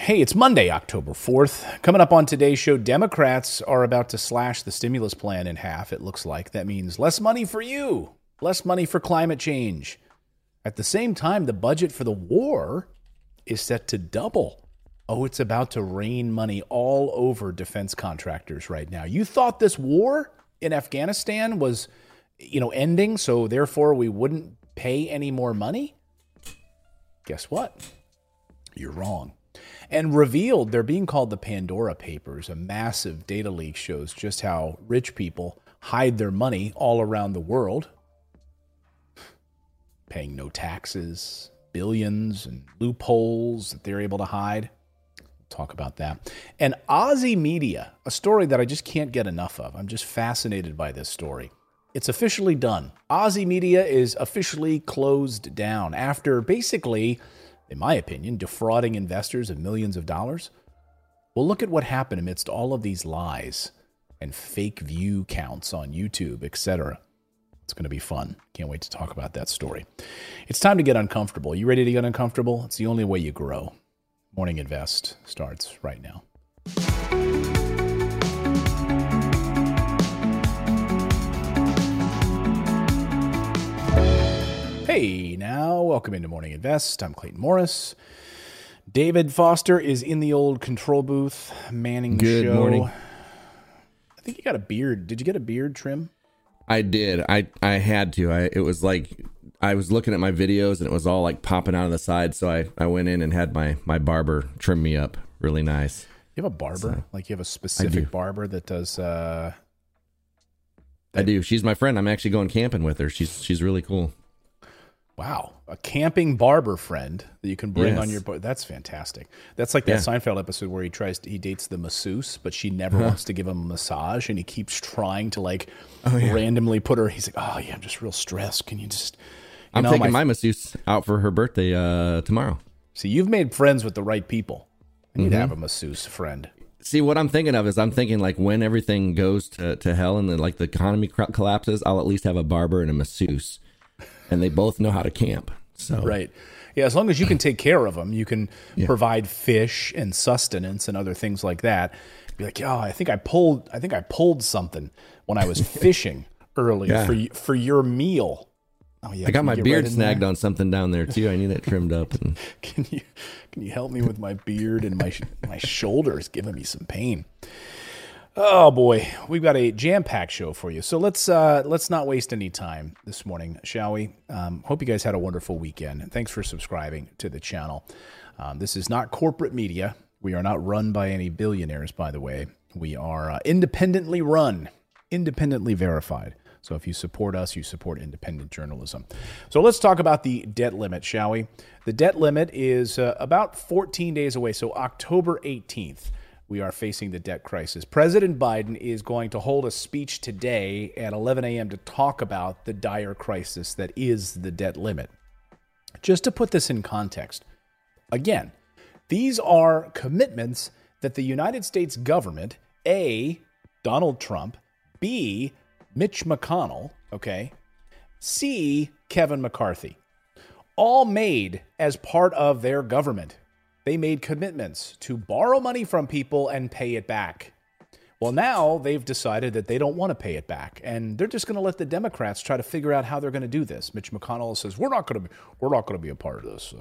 Hey, it's Monday, October 4th. Coming up on today's show, Democrats are about to slash the stimulus plan in half, it looks like. That means less money for you, less money for climate change. At the same time, the budget for the war is set to double. Oh, it's about to rain money all over defense contractors right now. You thought this war in Afghanistan was, ending, so therefore we wouldn't pay any more money? Guess what? You're wrong. And revealed, they're being called the Pandora Papers. A massive data leak shows just how rich people hide their money all around the world, paying no taxes, billions and loopholes that they're able to hide. We'll talk about that. And Aussie Media, a story that I just can't get enough of. I'm just fascinated by this story. It's officially done. Aussie Media is officially closed down after basically, in my opinion, defrauding investors of millions of dollars. Well, look at what happened amidst all of these lies and fake view counts on YouTube, etc. It's going to be fun. Can't wait to talk about that story. It's time to get uncomfortable. You ready to get uncomfortable? It's the only way you grow. Morning Invest starts right now. Hey, now, welcome into Morning Invest. I'm Clayton Morris. David Foster is in the old control booth, manning the show. Good morning. I think you got a beard. Did you get a beard trim? I did. I had to. It was like I was looking at my videos and it was all like popping out of the side. So I went in and had my barber trim me up really nice. You have a barber? Like you have a specific barber that does... I do. She's my friend. I'm actually going camping with her. She's really cool. Wow. A camping barber friend that you can bring on your boat. That's fantastic. That's like that Seinfeld episode where he dates the masseuse, but she never wants to give him a massage, and he keeps trying to randomly put her. He's like, oh yeah, I'm just real stressed. Can you just... I'm taking my masseuse out for her birthday tomorrow. See, you've made friends with the right people. I need to have a masseuse friend. See, what I'm thinking of is I'm thinking like when everything goes to hell and then like the economy collapses, I'll at least have a barber and a masseuse. And they both know how to camp. So right. Yeah, as long as you can take care of them, you can provide fish and sustenance and other things like that. Be like, oh, I think I pulled something when I was fishing earlier for your meal. Oh yeah. I got my beard snagged on something down there too. I need that trimmed up. And... Can you help me with my beard and my shoulders giving me some pain? Oh boy, we've got a jam-packed show for you. So let's not waste any time this morning, shall we? Hope you guys had a wonderful weekend. And thanks for subscribing to the channel. This is not corporate media. We are not run by any billionaires, by the way. We are independently run, independently verified. So if you support us, you support independent journalism. So let's talk about the debt limit, shall we? The debt limit is about 14 days away, so October 18th. We are facing the debt crisis. President Biden is going to hold a speech today at 11 a.m. to talk about the dire crisis that is the debt limit. Just to put this in context, again, these are commitments that the United States government, A, Donald Trump, B, Mitch McConnell, okay, C, Kevin McCarthy, all made as part of their government. They made commitments to borrow money from people and pay it back. Well, now they've decided that they don't want to pay it back, and they're just going to let the Democrats try to figure out how they're going to do this. Mitch McConnell says we're not going to be a part of this,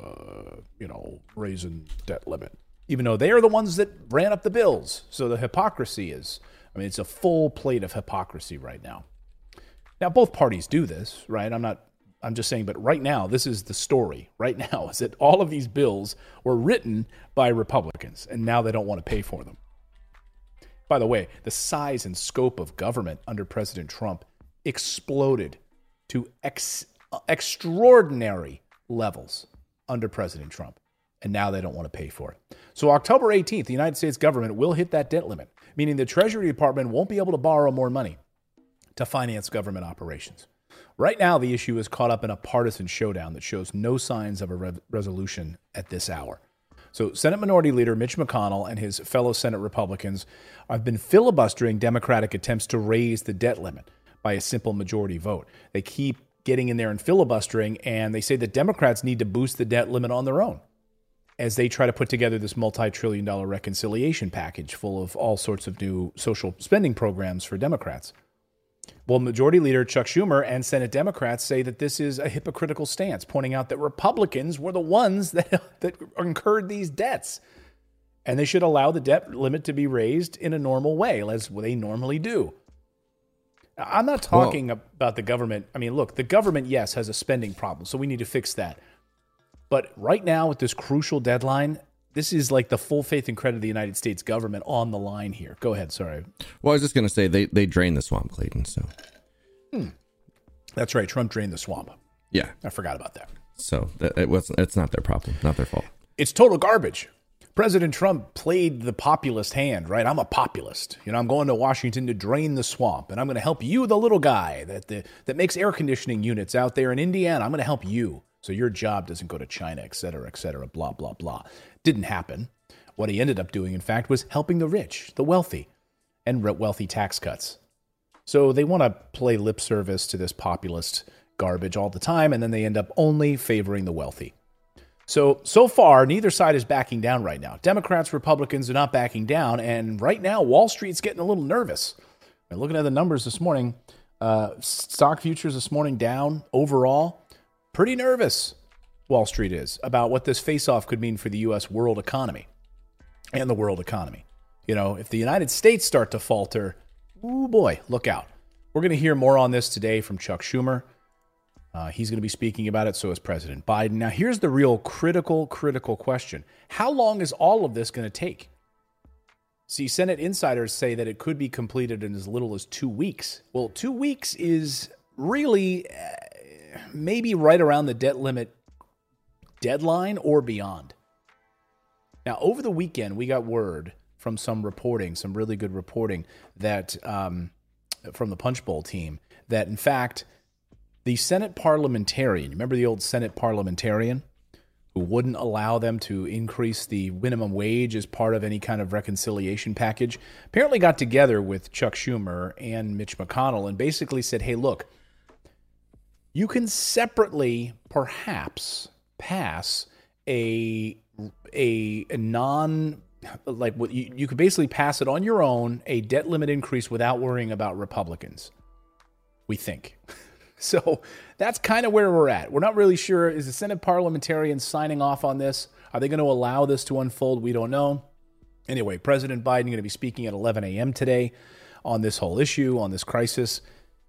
raising debt limit, even though they are the ones that ran up the bills. So the hypocrisy is, it's a full plate of hypocrisy right now. Now, both parties do this, right? I'm just saying, but right now, this is the story. Right now, is that all of these bills were written by Republicans, and now they don't want to pay for them. By the way, the size and scope of government under President Trump exploded to extraordinary levels under President Trump, and now they don't want to pay for it. So October 18th, the United States government will hit that debt limit, meaning the Treasury Department won't be able to borrow more money to finance government operations. Right now, the issue is caught up in a partisan showdown that shows no signs of a resolution at this hour. So Senate Minority Leader Mitch McConnell and his fellow Senate Republicans have been filibustering Democratic attempts to raise the debt limit by a simple majority vote. They keep getting in there and filibustering, and they say that Democrats need to boost the debt limit on their own. as they try to put together this multi-trillion-dollar reconciliation package full of all sorts of new social spending programs for Democrats. Well, Majority Leader Chuck Schumer and Senate Democrats say that this is a hypocritical stance, pointing out that Republicans were the ones that incurred these debts. And they should allow the debt limit to be raised in a normal way, as they normally do. I'm not talking about the government. I mean, look, the government, yes, has a spending problem, so we need to fix that. But right now, with this crucial deadline, this is like the full faith and credit of the United States government on the line here. Go ahead, sorry. Well, I was just going to say they drained the swamp, Clayton. So That's right. Trump drained the swamp. Yeah, I forgot about that. So it's not their problem, not their fault. It's total garbage. President Trump played the populist hand, right? I'm a populist. I'm going to Washington to drain the swamp, and I'm going to help you, the little guy that makes air conditioning units out there in Indiana. I'm going to help you so your job doesn't go to China, et cetera, blah, blah, blah. Didn't happen. What he ended up doing, in fact, was helping the rich, the wealthy, and wealthy tax cuts. So they want to play lip service to this populist garbage all the time, and then they end up only favoring the wealthy. So far, neither side is backing down right now. Democrats, Republicans are not backing down, and right now, Wall Street's getting a little nervous. And looking at the numbers this morning, stock futures this morning down overall. Pretty nervous, Wall Street is, about what this face-off could mean for the U.S. world economy and the world economy. If the United States start to falter, ooh boy, look out. We're going to hear more on this today from Chuck Schumer. He's going to be speaking about it, so is President Biden. Now, here's the real critical question. How long is all of this going to take? See, Senate insiders say that it could be completed in as little as 2 weeks. Well, 2 weeks is really maybe right around the debt limit deadline or beyond. Now, over the weekend, we got word from some really good reporting, that from the Punch Bowl team, that in fact, the Senate parliamentarian, remember the old Senate parliamentarian who wouldn't allow them to increase the minimum wage as part of any kind of reconciliation package, apparently got together with Chuck Schumer and Mitch McConnell and basically said, hey, look, you can separately perhaps pass a non, like what you could basically pass it on your own, a debt limit increase without worrying about Republicans, we think. So that's kind of where we're at. We're not really sure. Is the Senate parliamentarians signing off on this? Are they going to allow this to unfold? We don't know. Anyway, President Biden going to be speaking at 11 a.m. today on this whole issue, on this crisis.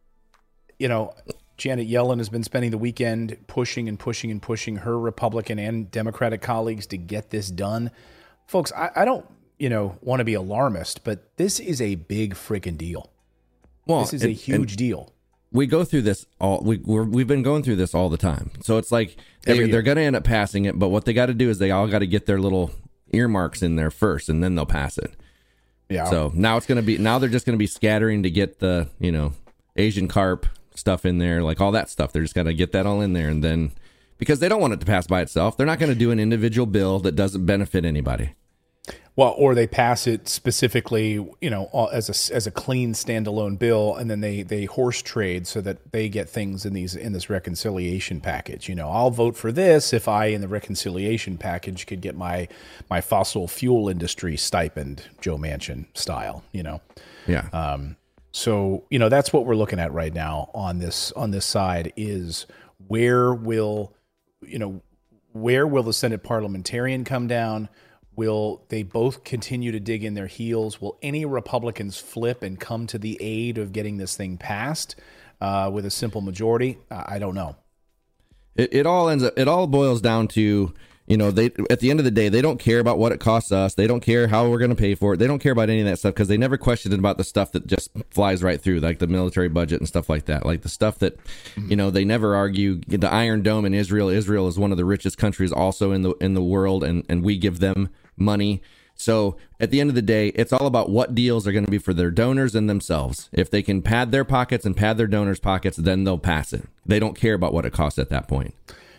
Janet Yellen has been spending the weekend pushing her Republican and Democratic colleagues to get this done. Folks, I don't, want to be alarmist, but this is a big freaking deal. Well, this is a huge deal. We go through this we've been going through this all the time. So it's like they're going to end up passing it, but what they got to do is they all got to get their little earmarks in there first, and then they'll pass it. Yeah. So now they're just going to be scattering to get the, Asian carp stuff in there, like all that stuff. They're just going to get that all in there, and then because they don't want it to pass by itself, they're not going to do an individual bill that doesn't benefit anybody. Well, or they pass it specifically, as a clean standalone bill, and then they horse trade so that they get things in this reconciliation package. I'll vote for this if I, in the reconciliation package, could get my fossil fuel industry stipend, Joe Manchin style. Yeah. So that's what we're looking at right now on this side is where will the Senate parliamentarian come down? Will they both continue to dig in their heels? Will any Republicans flip and come to the aid of getting this thing passed with a simple majority? I don't know. It all boils down to, they at the end of the day, they don't care about what it costs us. They don't care how we're going to pay for it. They don't care about any of that stuff because they never questioned about the stuff that just flies right through, like the military budget and stuff like that. Like the stuff that, they never argue. The Iron Dome in Israel. Israel is one of the richest countries also in the world, and we give them money. So at the end of the day, it's all about what deals are going to be for their donors and themselves. If they can pad their pockets and pad their donors' pockets, then they'll pass it. They don't care about what it costs at that point.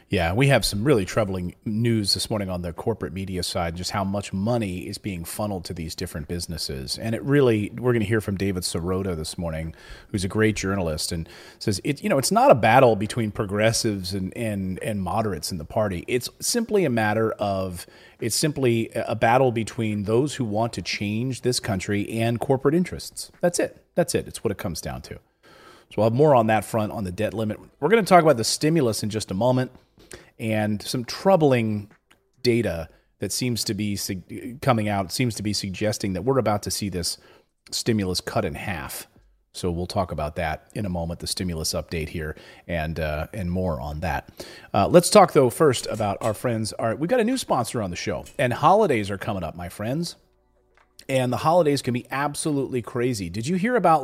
Yeah, we have some really troubling news this morning on the corporate media side, just how much money is being funneled to these different businesses. And it really, we're going to hear from David Sirota this morning, who's a great journalist, and says, it's not a battle between progressives and moderates in the party. It's simply a battle between those who want to change this country and corporate interests. That's it. It's what it comes down to. So we'll have more on that front on the debt limit. We're going to talk about the stimulus in just a moment, and some troubling data that seems to be coming out, seems to be suggesting that we're about to see this stimulus cut in half. So we'll talk about that in a moment, the stimulus update here, and more on that. Let's talk, though, first about our friends. We've got a new sponsor on the show, and holidays are coming up, my friends. And the holidays can be absolutely crazy. Did you hear about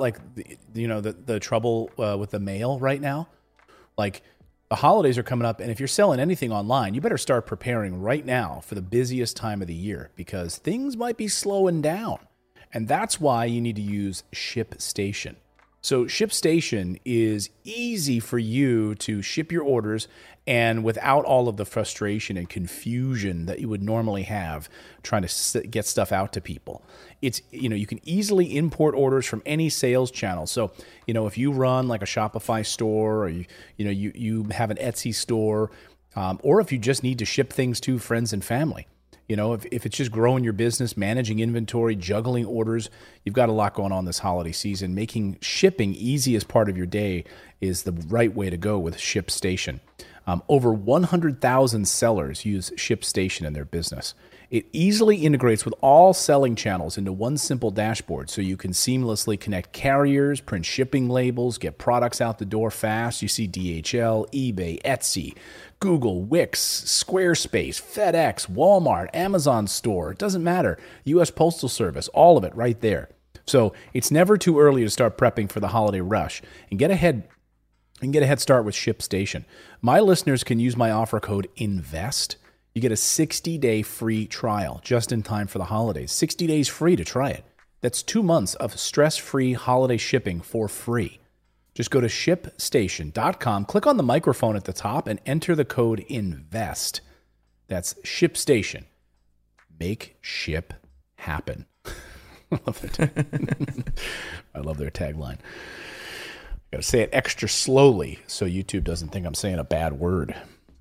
the trouble with the mail right now? Like, the holidays are coming up, and if you're selling anything online, you better start preparing right now for the busiest time of the year, because things might be slowing down. And that's why you need to use ShipStation. So ShipStation is easy for you to ship your orders, and without all of the frustration and confusion that you would normally have trying to get stuff out to people. It's, you can easily import orders from any sales channel. So, if you run like a Shopify store, or you have an Etsy store, or if you just need to ship things to friends and family. If it's just growing your business, managing inventory, juggling orders, you've got a lot going on this holiday season. Making shipping easy as part of your day is the right way to go with ShipStation. Over 100,000 sellers use ShipStation in their business. It easily integrates with all selling channels into one simple dashboard, so you can seamlessly connect carriers, print shipping labels, get products out the door fast. You see DHL, eBay, Etsy, Google, Wix, Squarespace, FedEx, Walmart, Amazon Store. It doesn't matter. U.S. Postal Service, all of it right there. So it's never too early to start prepping for the holiday rush and get a head start with ShipStation. My listeners can use my offer code INVEST. You get a 60-day free trial just in time for the holidays. 60 days free to try it. That's 2 months of stress-free holiday shipping for free. Just go to ShipStation.com, click on the microphone at the top, and enter the code INVEST. That's ShipStation. Make ship happen. I love their tagline. Got to say it extra slowly so YouTube doesn't think I'm saying a bad word.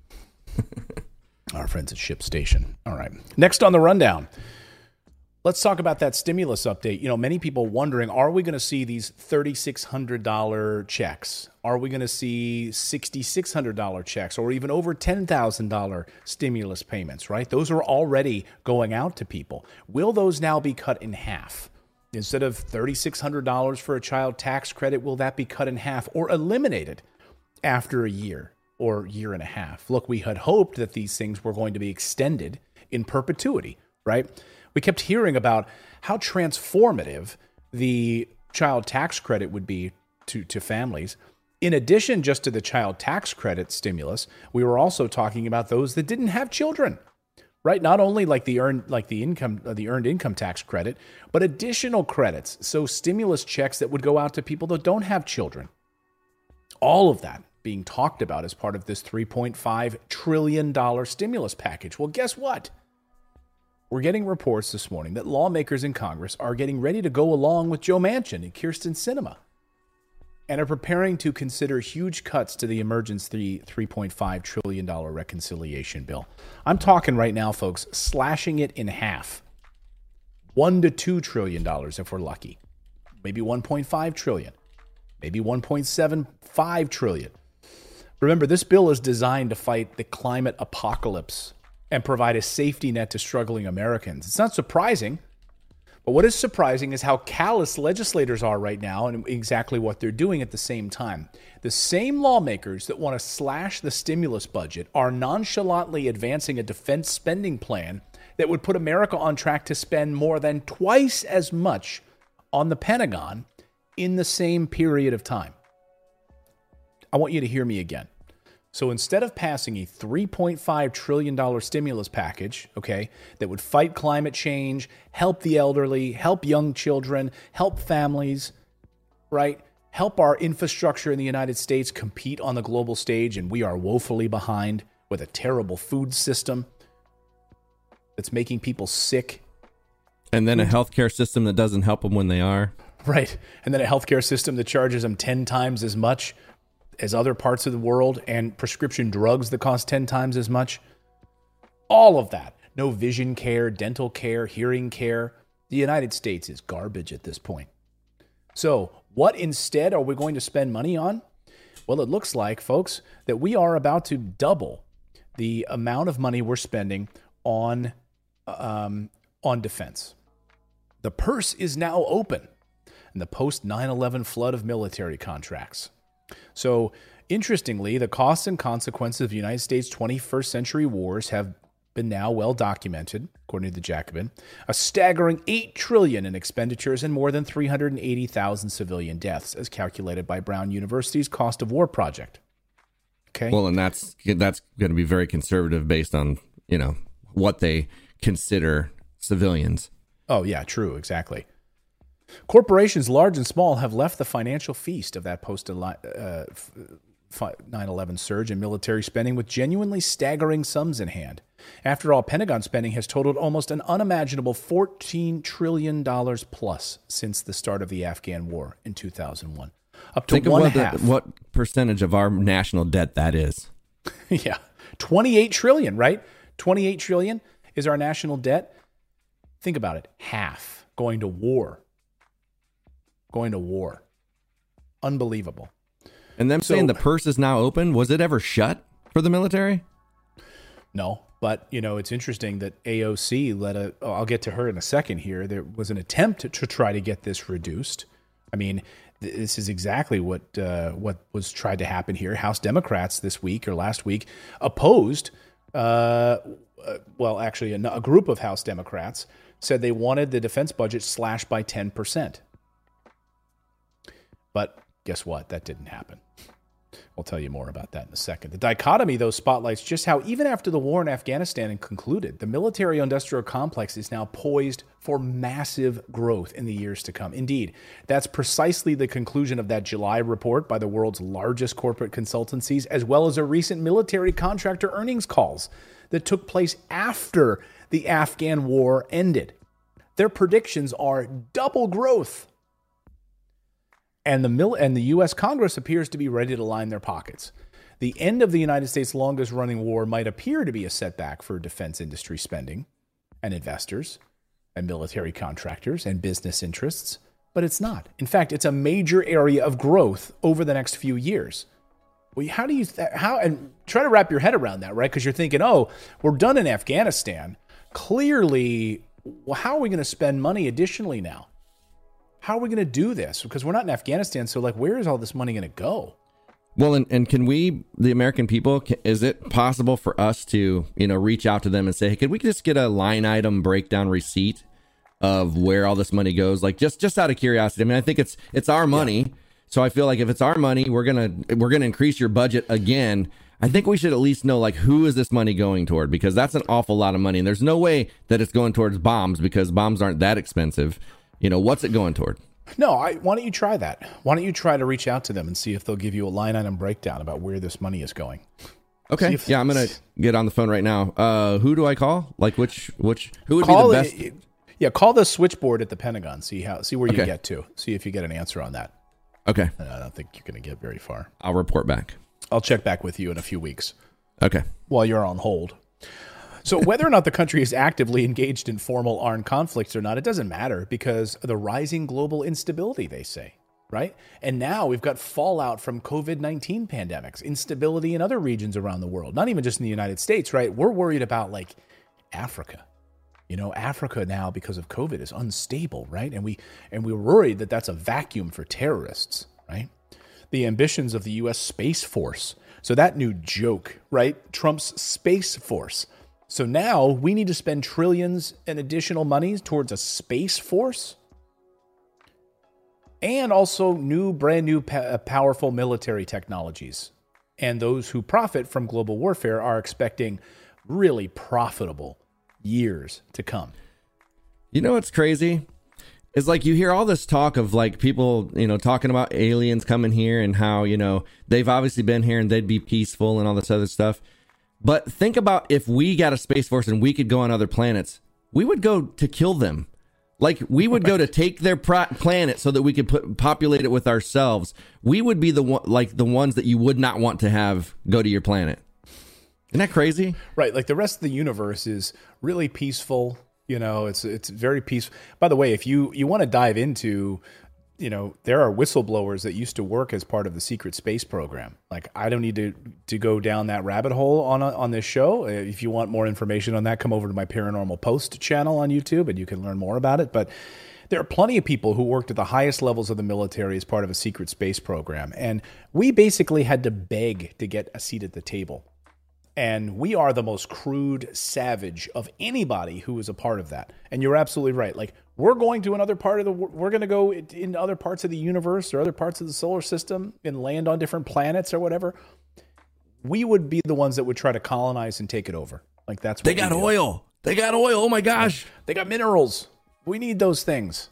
Our friends at ShipStation. All right. Next on the rundown, let's talk about that stimulus update. Many people wondering, are we going to see these $3,600 checks? Are we going to see $6,600 checks, or even over $10,000 stimulus payments, right? Those are already going out to people. Will those now be cut in half? Instead of $3,600 for a child tax credit, will that be cut in half or eliminated after a year or year and a half? Look, we had hoped that these things were going to be extended in perpetuity, right? We kept hearing about how transformative the child tax credit would be to families. In addition, just to the child tax credit stimulus, we were also talking about those that didn't have children. Right, not only like the earned income tax credit, but additional credits. So stimulus checks that would go out to people that don't have children. All of that being talked about as part of this $3.5 trillion stimulus package. Well, guess what? We're getting reports this morning that lawmakers in Congress are getting ready to go along with Joe Manchin and Kyrsten Sinema, and are preparing to consider huge cuts to the emergency $3.5 trillion reconciliation bill. I'm talking right now, folks, slashing it in half. $1 to $2 trillion if we're lucky. Maybe $1.5 trillion. Maybe $1.75 trillion. Remember, this bill is designed to fight the climate apocalypse and provide a safety net to struggling Americans. It's not surprising. But what is surprising is how callous legislators are right now and exactly what they're doing at the same time. The same lawmakers that want to slash the stimulus budget are nonchalantly advancing a defense spending plan that would put America on track to spend more than twice as much on the Pentagon in the same period of time. I want you to hear me again. So instead of passing a $3.5 trillion stimulus package, okay, that would fight climate change, help the elderly, help young children, help families, right, help our infrastructure in the United States compete on the global stage, and we are woefully behind. with a terrible food system that's making people sick. And then a healthcare system that doesn't help them when they are. Right. And then a healthcare system that charges them 10 times as much as other parts of the world, and prescription drugs that cost 10 times as much. All of that. No vision care, dental care, hearing care. The United States is garbage at this point. So what instead are we going to spend money on? Well, it looks like, folks, that we are about to double the amount of money we're spending on defense. The purse is now open in the post 9/11 flood of military contracts. So, interestingly, the costs and consequences of the United States 21st century wars have been now well documented, according to the Jacobin. A staggering $8 trillion in expenditures and more than 380,000 civilian deaths, as calculated by Brown University's Cost of War project. Okay. Well, and that's going to be very conservative based on, what they consider civilians. Oh, yeah, true. Exactly. Corporations large and small have left the financial feast of that post 9/11 surge in military spending with genuinely staggering sums in hand. After all, Pentagon spending has totaled almost an unimaginable $14 trillion plus since the start of the Afghan war in 2001. Up to Think one of half. what percentage of our national debt that is. Yeah. 28 trillion, right? 28 trillion is our national debt. Think about it. Half going to war. Going to war. Unbelievable. And them saying the purse is now open, was it ever shut for the military? No, but it's interesting that AOC I'll get to her in a second here. There was an attempt to try to get this reduced. I mean, this is exactly what was tried to happen here. House Democrats this week or last week opposed, actually a group of House Democrats said they wanted the defense budget slashed by 10%. But guess what? That didn't happen. I'll tell you more about that in a second. The dichotomy, though, spotlights just how even after the war in Afghanistan concluded, the military-industrial complex is now poised for massive growth in the years to come. Indeed, that's precisely the conclusion of that July report by the world's largest corporate consultancies, as well as a recent military contractor earnings calls that took place after the Afghan war ended. Their predictions are double growth. And the U.S. Congress appears to be ready to line their pockets. The end of the United States' longest-running war might appear to be a setback for defense industry spending and investors and military contractors and business interests, but it's not. In fact, it's a major area of growth over the next few years. Well, and try to wrap your head around that, right? Because you're thinking, we're done in Afghanistan. Clearly, how are we going to spend money additionally now? How are we going to do this? Because we're not in Afghanistan, so where is all this money going to go? Well, and can we, the American people, is it possible for us to, reach out to them and say, hey, could we just get a line item breakdown receipt of where all this money goes? Just out of curiosity. I mean, I think it's our money. Yeah. So I feel like if it's our money, we're going to increase your budget again. I think we should at least know, who is this money going toward? Because that's an awful lot of money. And there's no way that it's going towards bombs because bombs aren't that expensive. What's it going toward? No, why don't you try that? Why don't you try to reach out to them and see if they'll give you a line item breakdown about where this money is going? Okay. Yeah, I'm going to get on the phone right now. Who do I call? Which who would be the best? Call the switchboard at the Pentagon. See where you get to. See if you get an answer on that. Okay. I don't think you're going to get very far. I'll report back. I'll check back with you in a few weeks. Okay. While you're on hold. So whether or not the country is actively engaged in formal armed conflicts or not, it doesn't matter because of the rising global instability, they say, right? And now we've got fallout from COVID-19 pandemics, instability in other regions around the world, not even just in the United States, right? We're worried about Africa. Africa now because of COVID is unstable, right? And we're worried that that's a vacuum for terrorists, right? The ambitions of the U.S. Space Force. So that new joke, right? Trump's Space Force. So now we need to spend trillions in additional money towards a space force and also brand new powerful military technologies. And those who profit from global warfare are expecting really profitable years to come. What's crazy? Is you hear all this talk of people, talking about aliens coming here and how, they've obviously been here and they'd be peaceful and all this other stuff. But think about if we got a Space Force and we could go on other planets, we would go to kill them. Like, we would go to take their planet so that we could populate it with ourselves. We would be the ones that you would not want to have go to your planet. Isn't that crazy? Right. Like, the rest of the universe is really peaceful. You know, it's very peaceful. By the way, if you want to dive into, you know, there are whistleblowers that used to work as part of the secret space program. Like, I don't need to go down that rabbit hole on this show. If you want more information on that, come over to my Paranormal Post channel on YouTube and you can learn more about it. But there are plenty of people who worked at the highest levels of the military as part of a secret space program. And we basically had to beg to get a seat at the table. And we are the most crude savage of anybody who is a part of that. And you're absolutely right. Like, we're going to we're going to go in other parts of the universe or other parts of the solar system and land on different planets or whatever. We would be the ones that would try to colonize and take it over. Like, that's what they got oil. They got oil. Oh my gosh. They got minerals. We need those things.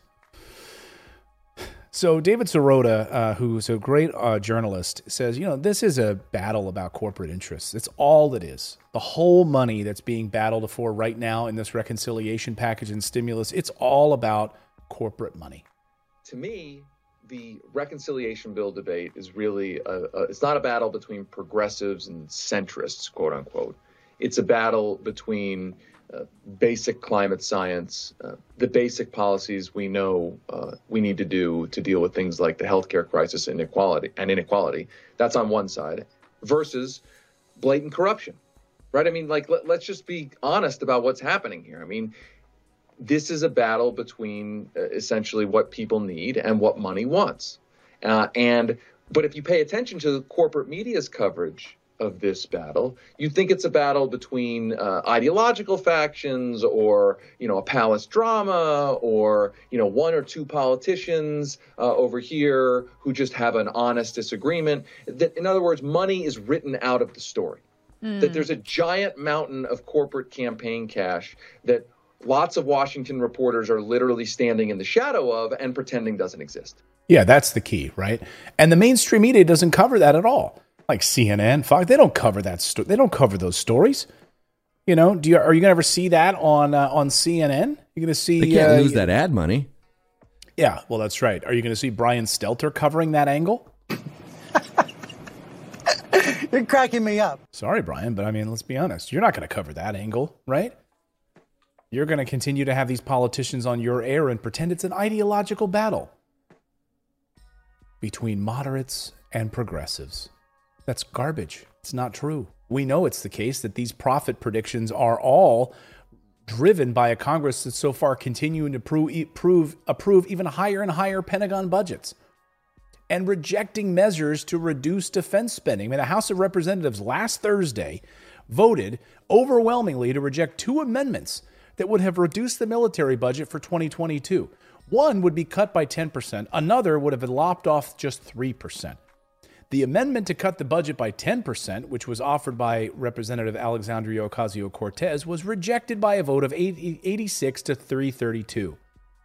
So David Sirota, who's a great journalist, says, you know, this is a battle about corporate interests. It's all it is. The whole money that's being battled for right now in this reconciliation package and stimulus, it's all about corporate money. To me, the reconciliation bill debate is really, it's not a battle between progressives and centrists, quote unquote. It's a battle between basic climate science, the basic policies we know we need to do to deal with things like the healthcare crisis and inequality. That's on one side, versus blatant corruption, right? I mean, like, let's just be honest about what's happening here. I mean, this is a battle between essentially what people need and what money wants. But if you pay attention to the corporate media's coverage of this battle, you think it's a battle between ideological factions, or, you know, a palace drama, or, you know, one or two politicians over here who just have an honest disagreement. That, in other words, money is written out of the story. That there's a giant mountain of corporate campaign cash that lots of Washington reporters are literally standing in the shadow of and pretending doesn't exist. Yeah, that's the key, right? And the mainstream media doesn't cover that at all. Like CNN, Fox, they don't cover that. They don't cover those stories. You know, are you going to ever see that on CNN? You're going to see. They can't lose that ad money. Yeah, well, that's right. Are you going to see Brian Stelter covering that angle? You're cracking me up. Sorry, Brian, but I mean, let's be honest. You're not going to cover that angle, right? You're going to continue to have these politicians on your air and pretend it's an ideological battle between moderates and progressives. That's garbage. It's not true. We know it's the case that these profit predictions are all driven by a Congress that's so far continuing to approve even higher and higher Pentagon budgets and rejecting measures to reduce defense spending. I mean, the House of Representatives last Thursday voted overwhelmingly to reject two amendments that would have reduced the military budget for 2022. One would be cut by 10%. Another would have lopped off just 3%. The amendment to cut the budget by 10%, which was offered by Representative Alexandria Ocasio-Cortez, was rejected by a vote of 86 to 332.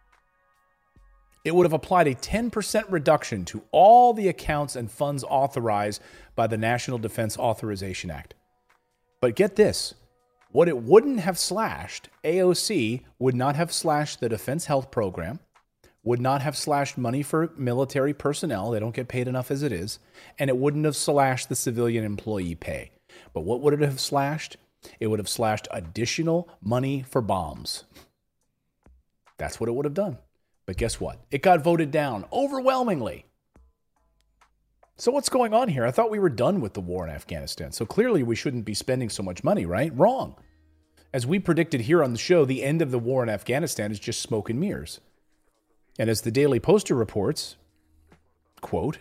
It would have applied a 10% reduction to all the accounts and funds authorized by the National Defense Authorization Act. But get this, what it wouldn't have slashed, AOC would not have slashed the Defense Health Program, would not have slashed money for military personnel. They don't get paid enough as it is. And it wouldn't have slashed the civilian employee pay. But what would it have slashed? It would have slashed additional money for bombs. That's what it would have done. But guess what? It got voted down overwhelmingly. So what's going on here? I thought we were done with the war in Afghanistan. So clearly we shouldn't be spending so much money, right? Wrong. As we predicted here on the show, the end of the war in Afghanistan is just smoke and mirrors. And as the Daily Poster reports, quote,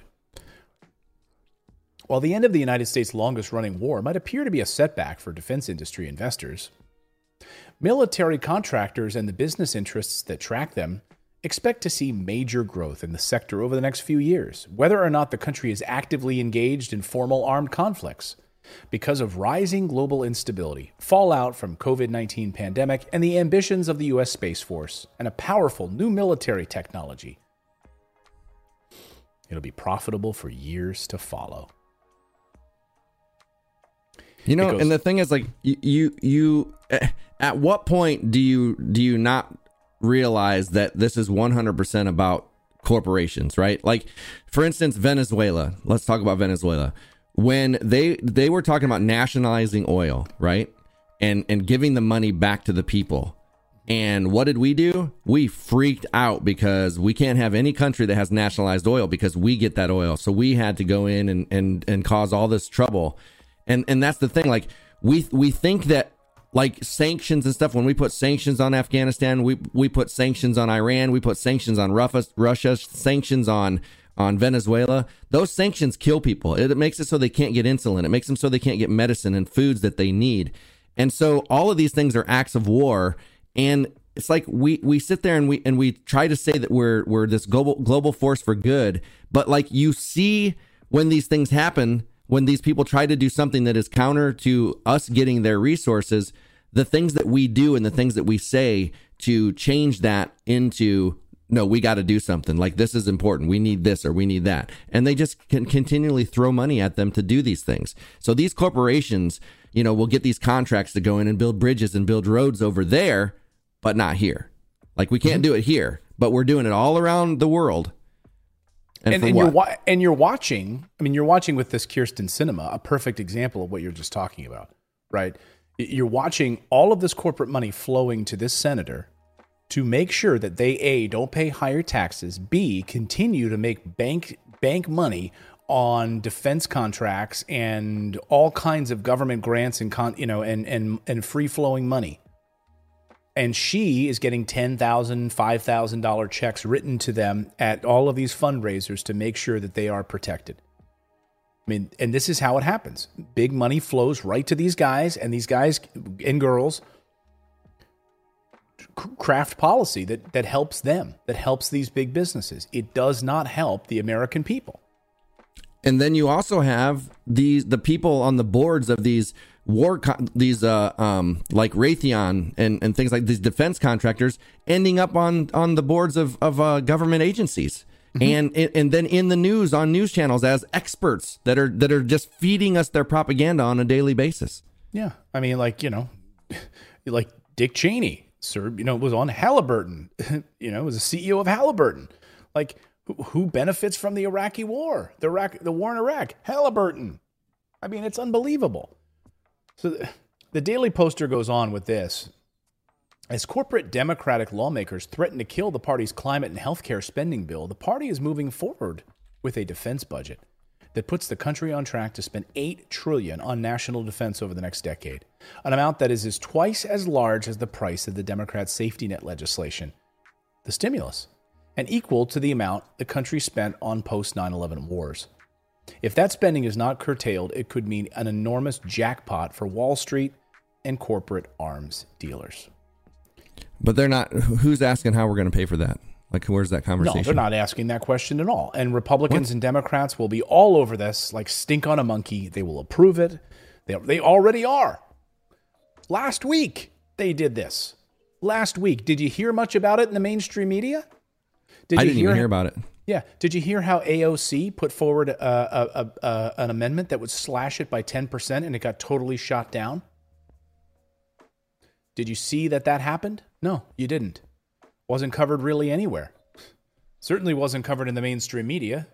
while the end of the United States' longest-running war might appear to be a setback for defense industry investors, military contractors and the business interests that track them expect to see major growth in the sector over the next few years, whether or not the country is actively engaged in formal armed conflicts, because of rising global instability, fallout from COVID-19 pandemic, and the ambitions of the U.S. Space Force and a powerful new military technology. It'll be profitable for years to follow. You know, and the thing is, like, you at what point do you not realize that this is 100% about corporations, right? Like, for instance, Venezuela. Let's talk about Venezuela. When they were talking about nationalizing oil, right? And giving the money back to the people. And what did we do? We freaked out because we can't have any country that has nationalized oil because we get that oil. So we had to go in and cause all this trouble. And that's the thing. Like, we think that, like, sanctions and stuff, when we put sanctions on Afghanistan, we put sanctions on Iran, we put sanctions on Russia, sanctions on Venezuela. Those sanctions kill people. It makes it so they can't get insulin. It makes them so they can't get medicine and foods that they need. And so all of these things are acts of war. And it's like we sit there and we try to say that we're this global force for good, but, like, you see when these things happen, when these people try to do something that is counter to us getting their resources, the things that we do and the things that we say to change that into, no, we got to do something, like, this is important, we need this or we need that, and they just can continually throw money at them to do these things. So these corporations, you know, will get these contracts to go in and build bridges and build roads over there, but not here. Like, we can't do it here, but we're doing it all around the world. And you're watching. I mean, you're watching with this Kyrsten Sinema, a perfect example of what you're just talking about, right? You're watching all of this corporate money flowing to this senator to make sure that they, A, don't pay higher taxes, B, continue to make bank money on defense contracts and all kinds of government grants and free flowing money. And she is getting $10,000, $5,000 checks written to them at all of these fundraisers to make sure that they are protected. I mean, and this is how it happens. Big money flows right to these guys, and these guys and girls craft policy that helps them, that helps these big businesses. It does not help the American people. And then you also have the people on the boards of these like Raytheon and things like these defense contractors ending up on the boards of government agencies. Mm-hmm. And then in the news, on news channels, as experts that are just feeding us their propaganda on a daily basis. Yeah. I mean, like, you know, like Dick Cheney, sir, you know, was on Halliburton, you know, was a CEO of Halliburton. Like, who benefits from the Iraqi war, the war in Iraq? Halliburton. I mean, it's unbelievable. So the Daily Poster goes on with this. As corporate Democratic lawmakers threaten to kill the party's climate and healthcare spending bill, the party is moving forward with a defense budget that puts the country on track to spend $8 trillion on national defense over the next decade, an amount that is twice as large as the price of the Democrats' safety net legislation, the stimulus, and equal to the amount the country spent on post-9/11 wars. If that spending is not curtailed, it could mean an enormous jackpot for Wall Street and corporate arms dealers. But they're not. Who's asking how we're going to pay for that? Like, where's that conversation? No, they're not asking that question at all. And Republicans and Democrats will be all over this like stink on a monkey. They will approve it. They already are. Last week, they did this. Last week. Did you hear much about it in the mainstream media? I didn't even hear about it. Yeah. Did you hear how AOC put forward an amendment that would slash it by 10% and it got totally shot down? Did you see that happened? No, you didn't. Wasn't covered really anywhere. Certainly wasn't covered in the mainstream media.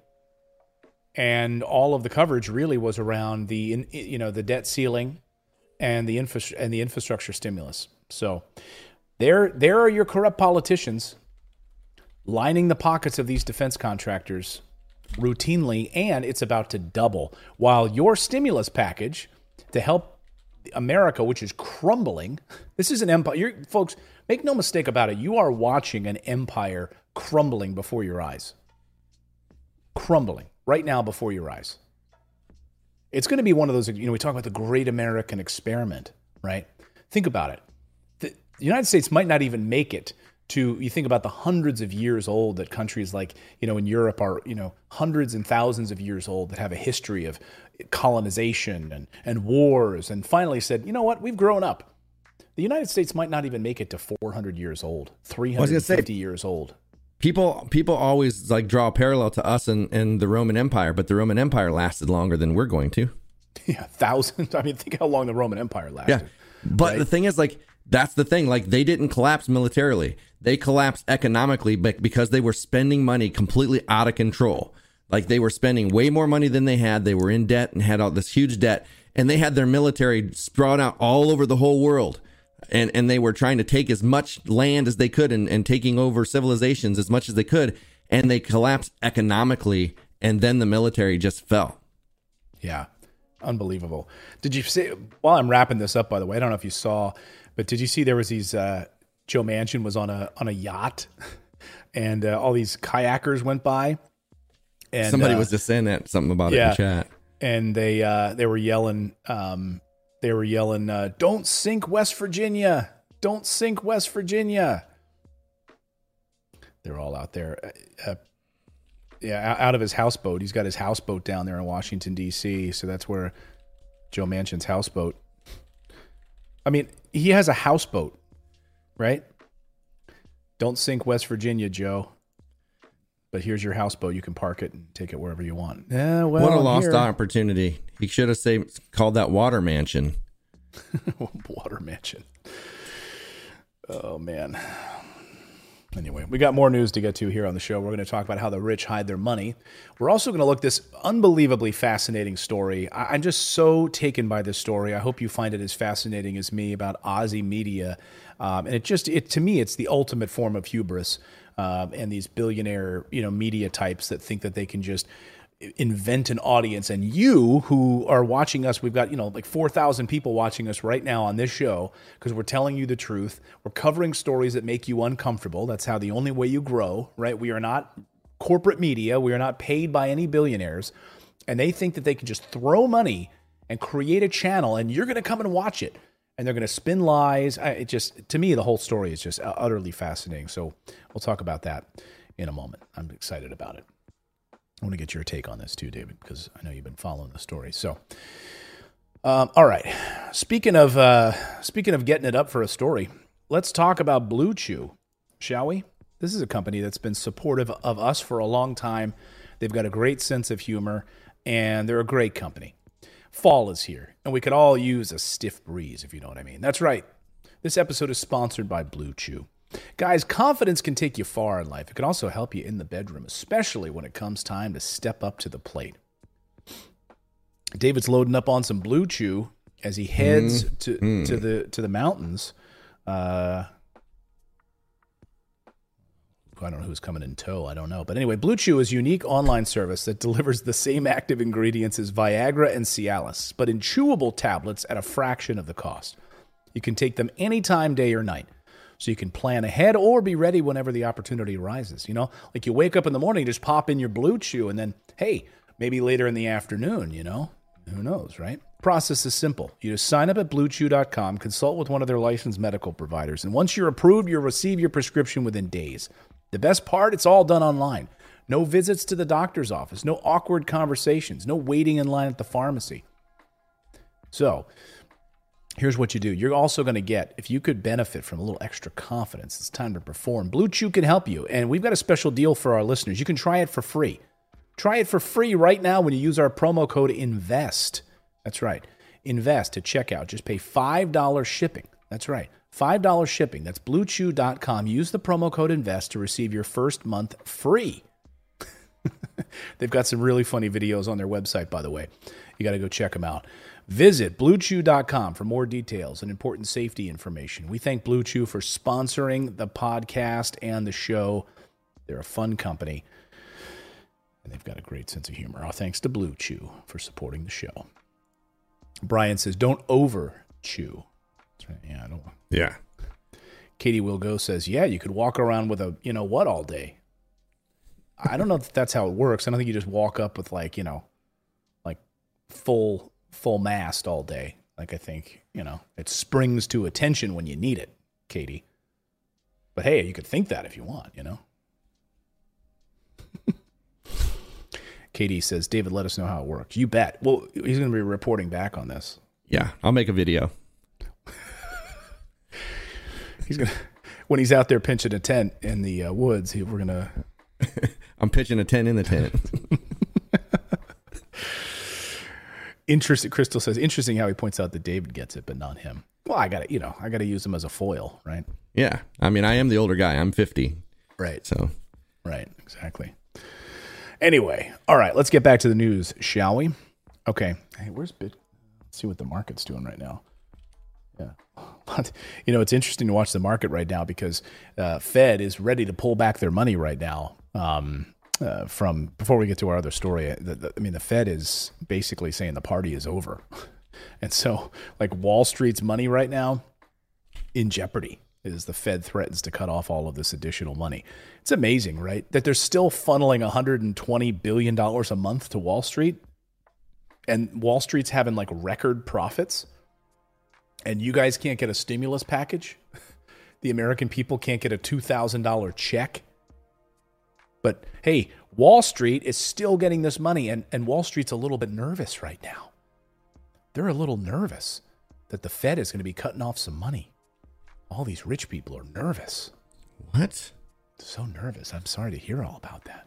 And all of the coverage really was around the debt ceiling and the infrastructure stimulus. So there are your corrupt politicians lining the pockets of these defense contractors routinely, and it's about to double. While your stimulus package to help America, which is crumbling, this is an empire. Folks, make no mistake about it. You are watching an empire crumbling before your eyes. Crumbling right now before your eyes. It's going to be one of those, we talk about the great American experiment, right? Think about it. The United States might not even make it to, you think about the hundreds of years old that countries like, in Europe are, hundreds and thousands of years old that have a history of colonization and wars, and finally said, you know what, we've grown up. The United States might not even make it to 400 years old, 350 years old. People always like draw a parallel to us and the Roman Empire, but the Roman Empire lasted longer than we're going to. Yeah, thousands. I mean, think how long the Roman Empire lasted. Yeah. But right? the thing is, like, that's the thing. Like, they didn't collapse militarily. They collapsed economically because they were spending money completely out of control. Like, they were spending way more money than they had. They were in debt and had all this huge debt. And they had their military spread out all over the whole world. And they were trying to take as much land as they could and taking over civilizations as much as they could. And they collapsed economically. And then the military just fell. Yeah. Unbelievable. Did you see, while I'm wrapping this up, by the way, I don't know if you saw, but did you see there was these, Joe Manchin was on a yacht and all these kayakers went by. And somebody was just saying that something about it in chat. And they were yelling, don't sink West Virginia. Don't sink West Virginia. They're all out there. Out of his houseboat. He's got his houseboat down there in Washington, D.C., so that's where Joe Manchin's houseboat. I mean, he has a houseboat, right? Don't sink West Virginia, Joe. But here's your houseboat. You can park it and take it wherever you want. Yeah, well, what a lost opportunity. He should have called that Water Mansion. Water Mansion. Oh, man. Anyway, we got more news to get to here on the show. We're going to talk about how the rich hide their money. We're also going to look at this unbelievably fascinating story. I'm just so taken by this story. I hope you find it as fascinating as me about Ozy Media. And to me, it's the ultimate form of hubris. And these billionaire, media types that think that they can just invent an audience. And you who are watching us, we've got, like 4,000 people watching us right now on this show because we're telling you the truth. We're covering stories that make you uncomfortable. That's how the only way you grow, right? We are not corporate media. We are not paid by any billionaires. And they think that they can just throw money and create a channel and you're going to come and watch it. And they're going to spin lies. To me, the whole story is just utterly fascinating. So we'll talk about that in a moment. I'm excited about it. I want to get your take on this too, David, because I know you've been following the story. So, all right. Speaking of getting it up for a story, let's talk about Blue Chew, shall we? This is a company that's been supportive of us for a long time. They've got a great sense of humor, and they're a great company. Fall is here, and we could all use a stiff breeze, if you know what I mean. That's right. This episode is sponsored by Blue Chew. Guys, confidence can take you far in life. It can also help you in the bedroom, especially when it comes time to step up to the plate. David's loading up on some Blue Chew as he heads to the mountains. I don't know who's coming in tow. I don't know. But anyway, Blue Chew is a unique online service that delivers the same active ingredients as Viagra and Cialis, but in chewable tablets at a fraction of the cost. You can take them anytime, day or night. So you can plan ahead or be ready whenever the opportunity arises. Like you wake up in the morning, just pop in your Blue Chew, and then, hey, maybe later in the afternoon, who knows, right? Process is simple. You just sign up at BlueChew.com, consult with one of their licensed medical providers, and once you're approved, you'll receive your prescription within days. The best part, it's all done online. No visits to the doctor's office, no awkward conversations, no waiting in line at the pharmacy. So, here's what you do. You're also going to get, if you could benefit from a little extra confidence, it's time to perform. Blue Chew can help you, and we've got a special deal for our listeners. You can try it for free. Try it for free right now when you use our promo code INVEST. That's right. INVEST at checkout. Just pay $5 shipping. That's right. $5 shipping. That's BlueChew.com. Use the promo code INVEST to receive your first month free. They've got some really funny videos on their website, by the way. You got to go check them out. Visit BlueChew.com for more details and important safety information. We thank Blue Chew for sponsoring the podcast and the show. They're a fun company, and they've got a great sense of humor. Our thanks to Blue Chew for supporting the show. Brian says, don't over-chew. That's right. Yeah, I don't. Yeah. Katie Wilgo says, yeah, you could walk around with a what all day. I don't know if that's how it works. I don't think you just walk up with like full mast all day. Like I think, it springs to attention when you need it, Katie. But hey, you could think that if you want, Katie says, David, let us know how it works. You bet. Well, he's going to be reporting back on this. Yeah, I'll make a video. When he's out there pinching a tent in the woods, we're going to... I'm pitching a tent in the tent. Interesting. Crystal says, interesting how he points out that David gets it, but not him. Well, I got to use him as a foil, right? Yeah. I mean, I am the older guy. I'm 50. Right. So. Right. Exactly. Anyway. All right. Let's get back to the news, shall we? Okay. Hey, where's Bit? Let's see what the market's doing right now. Yeah. But, it's interesting to watch the market right now because Fed is ready to pull back their money right now. From before we get to our other story, the Fed is basically saying the party is over. And so, like, Wall Street's money right now in jeopardy as the Fed threatens to cut off all of this additional money. It's amazing, right? That they're still funneling $120 billion a month to Wall Street. And Wall Street's having, like, record profits. And you guys can't get a stimulus package. The American people can't get a $2,000 check. But, hey, Wall Street is still getting this money. And Wall Street's a little bit nervous right now. They're a little nervous that the Fed is going to be cutting off some money. All these rich people are nervous. What? So nervous. I'm sorry to hear all about that.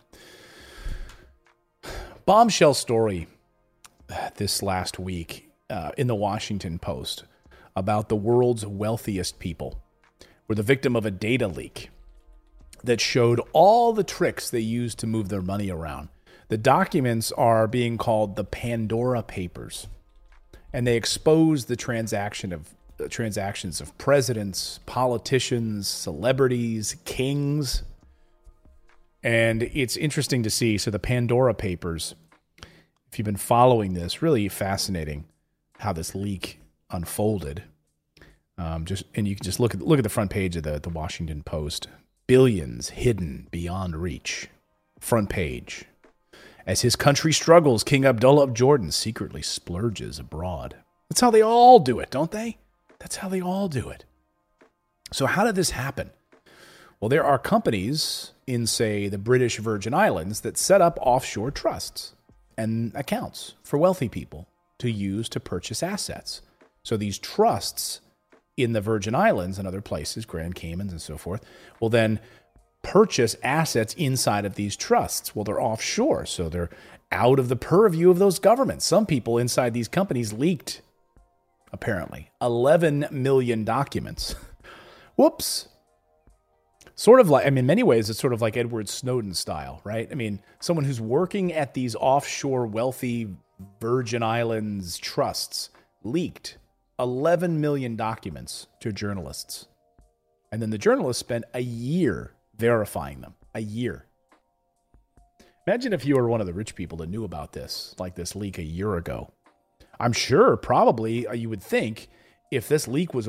Bombshell story this last week in the Washington Post about the world's wealthiest people were the victim of a data leak that showed all the tricks they used to move their money around. The documents are being called the Pandora Papers. And they expose the transactions of presidents, politicians, celebrities, kings. And it's interesting to see. So the Pandora Papers, if you've been following this, really fascinating how this leak unfolded. And you can just look at the front page of the Washington Post. Billions hidden beyond reach. Front page. As his country struggles, King Abdullah of Jordan secretly splurges abroad. That's how they all do it, don't they? That's how they all do it. So how did this happen? Well, there are companies in, say, the British Virgin Islands that set up offshore trusts and accounts for wealthy people to use to purchase assets. So these trusts in the Virgin Islands and other places, Grand Caymans and so forth, will then purchase assets inside of these trusts. Well, they're offshore, so they're out of the purview of those governments. Some people inside these companies leaked, apparently, 11 million documents. Whoops. Sort of like, in many ways, it's sort of like Edward Snowden style, right? Someone who's working at these offshore wealthy Virgin Islands trusts leaked 11 million documents to journalists. And then the journalists spent a year verifying them. A year. Imagine if you were one of the rich people that knew about this leak a year ago. I'm sure, probably, you would think, if this leak was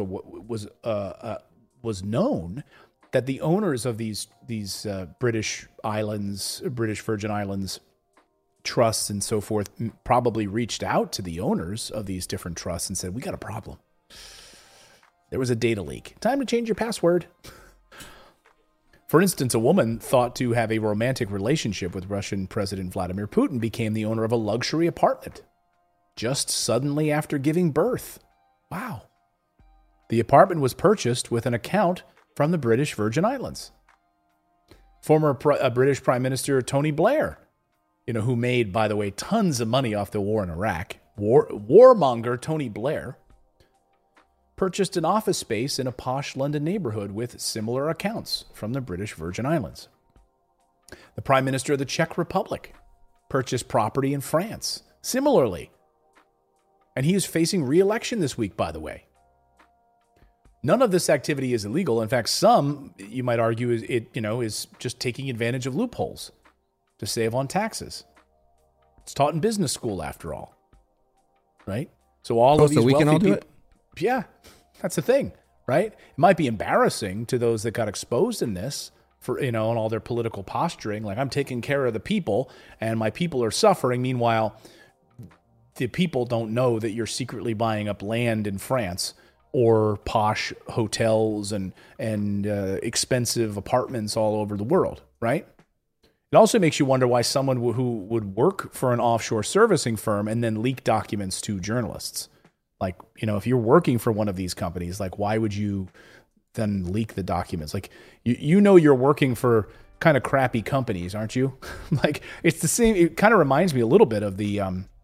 known, that the owners of these British Virgin Islands trusts and so forth probably reached out to the owners of these different trusts and said, "We got a problem. There was a data leak. Time to change your password." For instance, a woman thought to have a romantic relationship with Russian President Vladimir Putin became the owner of a luxury apartment just suddenly after giving birth. Wow. The apartment was purchased with an account from the British Virgin Islands. Former British Prime Minister Tony Blair, who made, by the way, tons of money off the war in Iraq, warmonger Tony Blair, purchased an office space in a posh London neighborhood with similar accounts from the British Virgin Islands. The Prime Minister of the Czech Republic purchased property in France, similarly. And he is facing re-election this week, by the way. None of this activity is illegal. In fact, some, you might argue, is just taking advantage of loopholes to save on taxes. It's taught in business school, after all. Right? So of these we can all do people, it? Yeah, that's the thing, right? It might be embarrassing to those that got exposed in this for, and all their political posturing. Like, I'm taking care of the people and my people are suffering. Meanwhile, the people don't know that you're secretly buying up land in France or posh hotels and expensive apartments all over the world, right? It also makes you wonder why someone who would work for an offshore servicing firm and then leak documents to journalists. Like, if you're working for one of these companies, like, why would you then leak the documents? Like, you're working for kind of crappy companies, aren't you? Like, it's the same. It kind of reminds me a little bit of the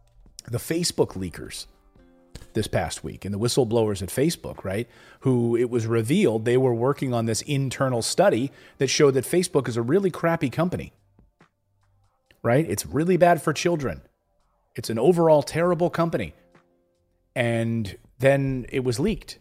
the Facebook leakers this past week and the whistleblowers at Facebook, right? Who it was revealed they were working on this internal study that showed that Facebook is a really crappy company, right? It's really bad for children. It's an overall terrible company. And then it was leaked.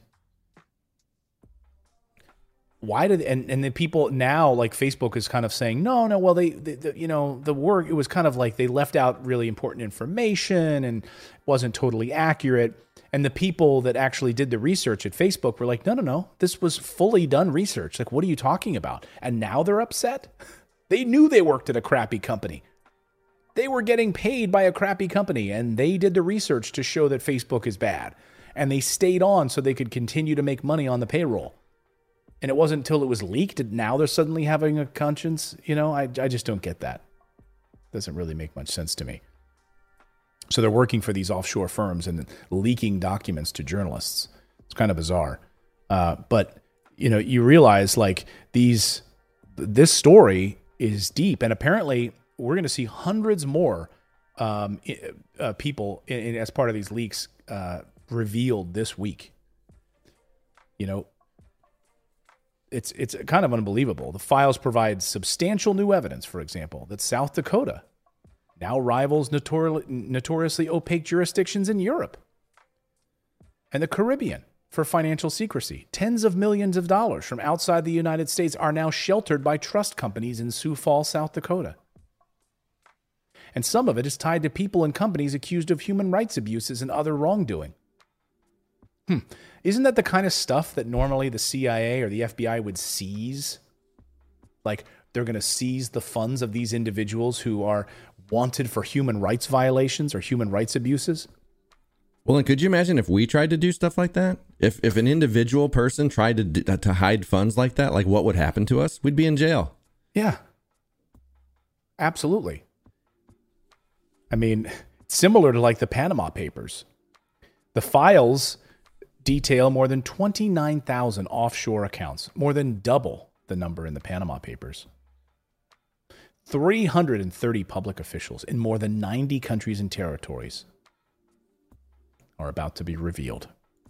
Why did and the people now, like Facebook is kind of saying, no, well, they you know, the work, it was kind of like they left out really important information and wasn't totally accurate. And the people that actually did the research at Facebook were like, no, this was fully done research. Like, what are you talking about? And now they're upset. They knew they worked at a crappy company. They were getting paid by a crappy company, and they did the research to show that Facebook is bad. And they stayed on so they could continue to make money on the payroll. And it wasn't until it was leaked that now they're suddenly having a conscience. You know, I just don't get that. Doesn't really make much sense to me. So they're working for these offshore firms and leaking documents to journalists. It's kind of bizarre. But, you know, you realize like this story is deep. And apparently we're going to see hundreds more people as part of these leaks revealed this week. You know, it's kind of unbelievable. The files provide substantial new evidence, for example, that South Dakota now rivals notoriously opaque jurisdictions in Europe and the Caribbean for financial secrecy. Tens of millions of dollars from outside the United States are now sheltered by trust companies in Sioux Falls, South Dakota. And some of it is tied to people and companies accused of human rights abuses and other wrongdoing. Isn't that the kind of stuff that normally the CIA or the FBI would seize? Like, they're going to seize the funds of these individuals who are wanted for human rights violations or human rights abuses? Well, and could you imagine if we tried to do stuff like that? If an individual person tried to hide funds like that, like what would happen to us? We'd be in jail. Yeah. Absolutely. I mean, similar to like the Panama Papers. The files detail more than 29,000 offshore accounts, more than double the number in the Panama Papers. 330 public officials in more than 90 countries and territories are about to be revealed.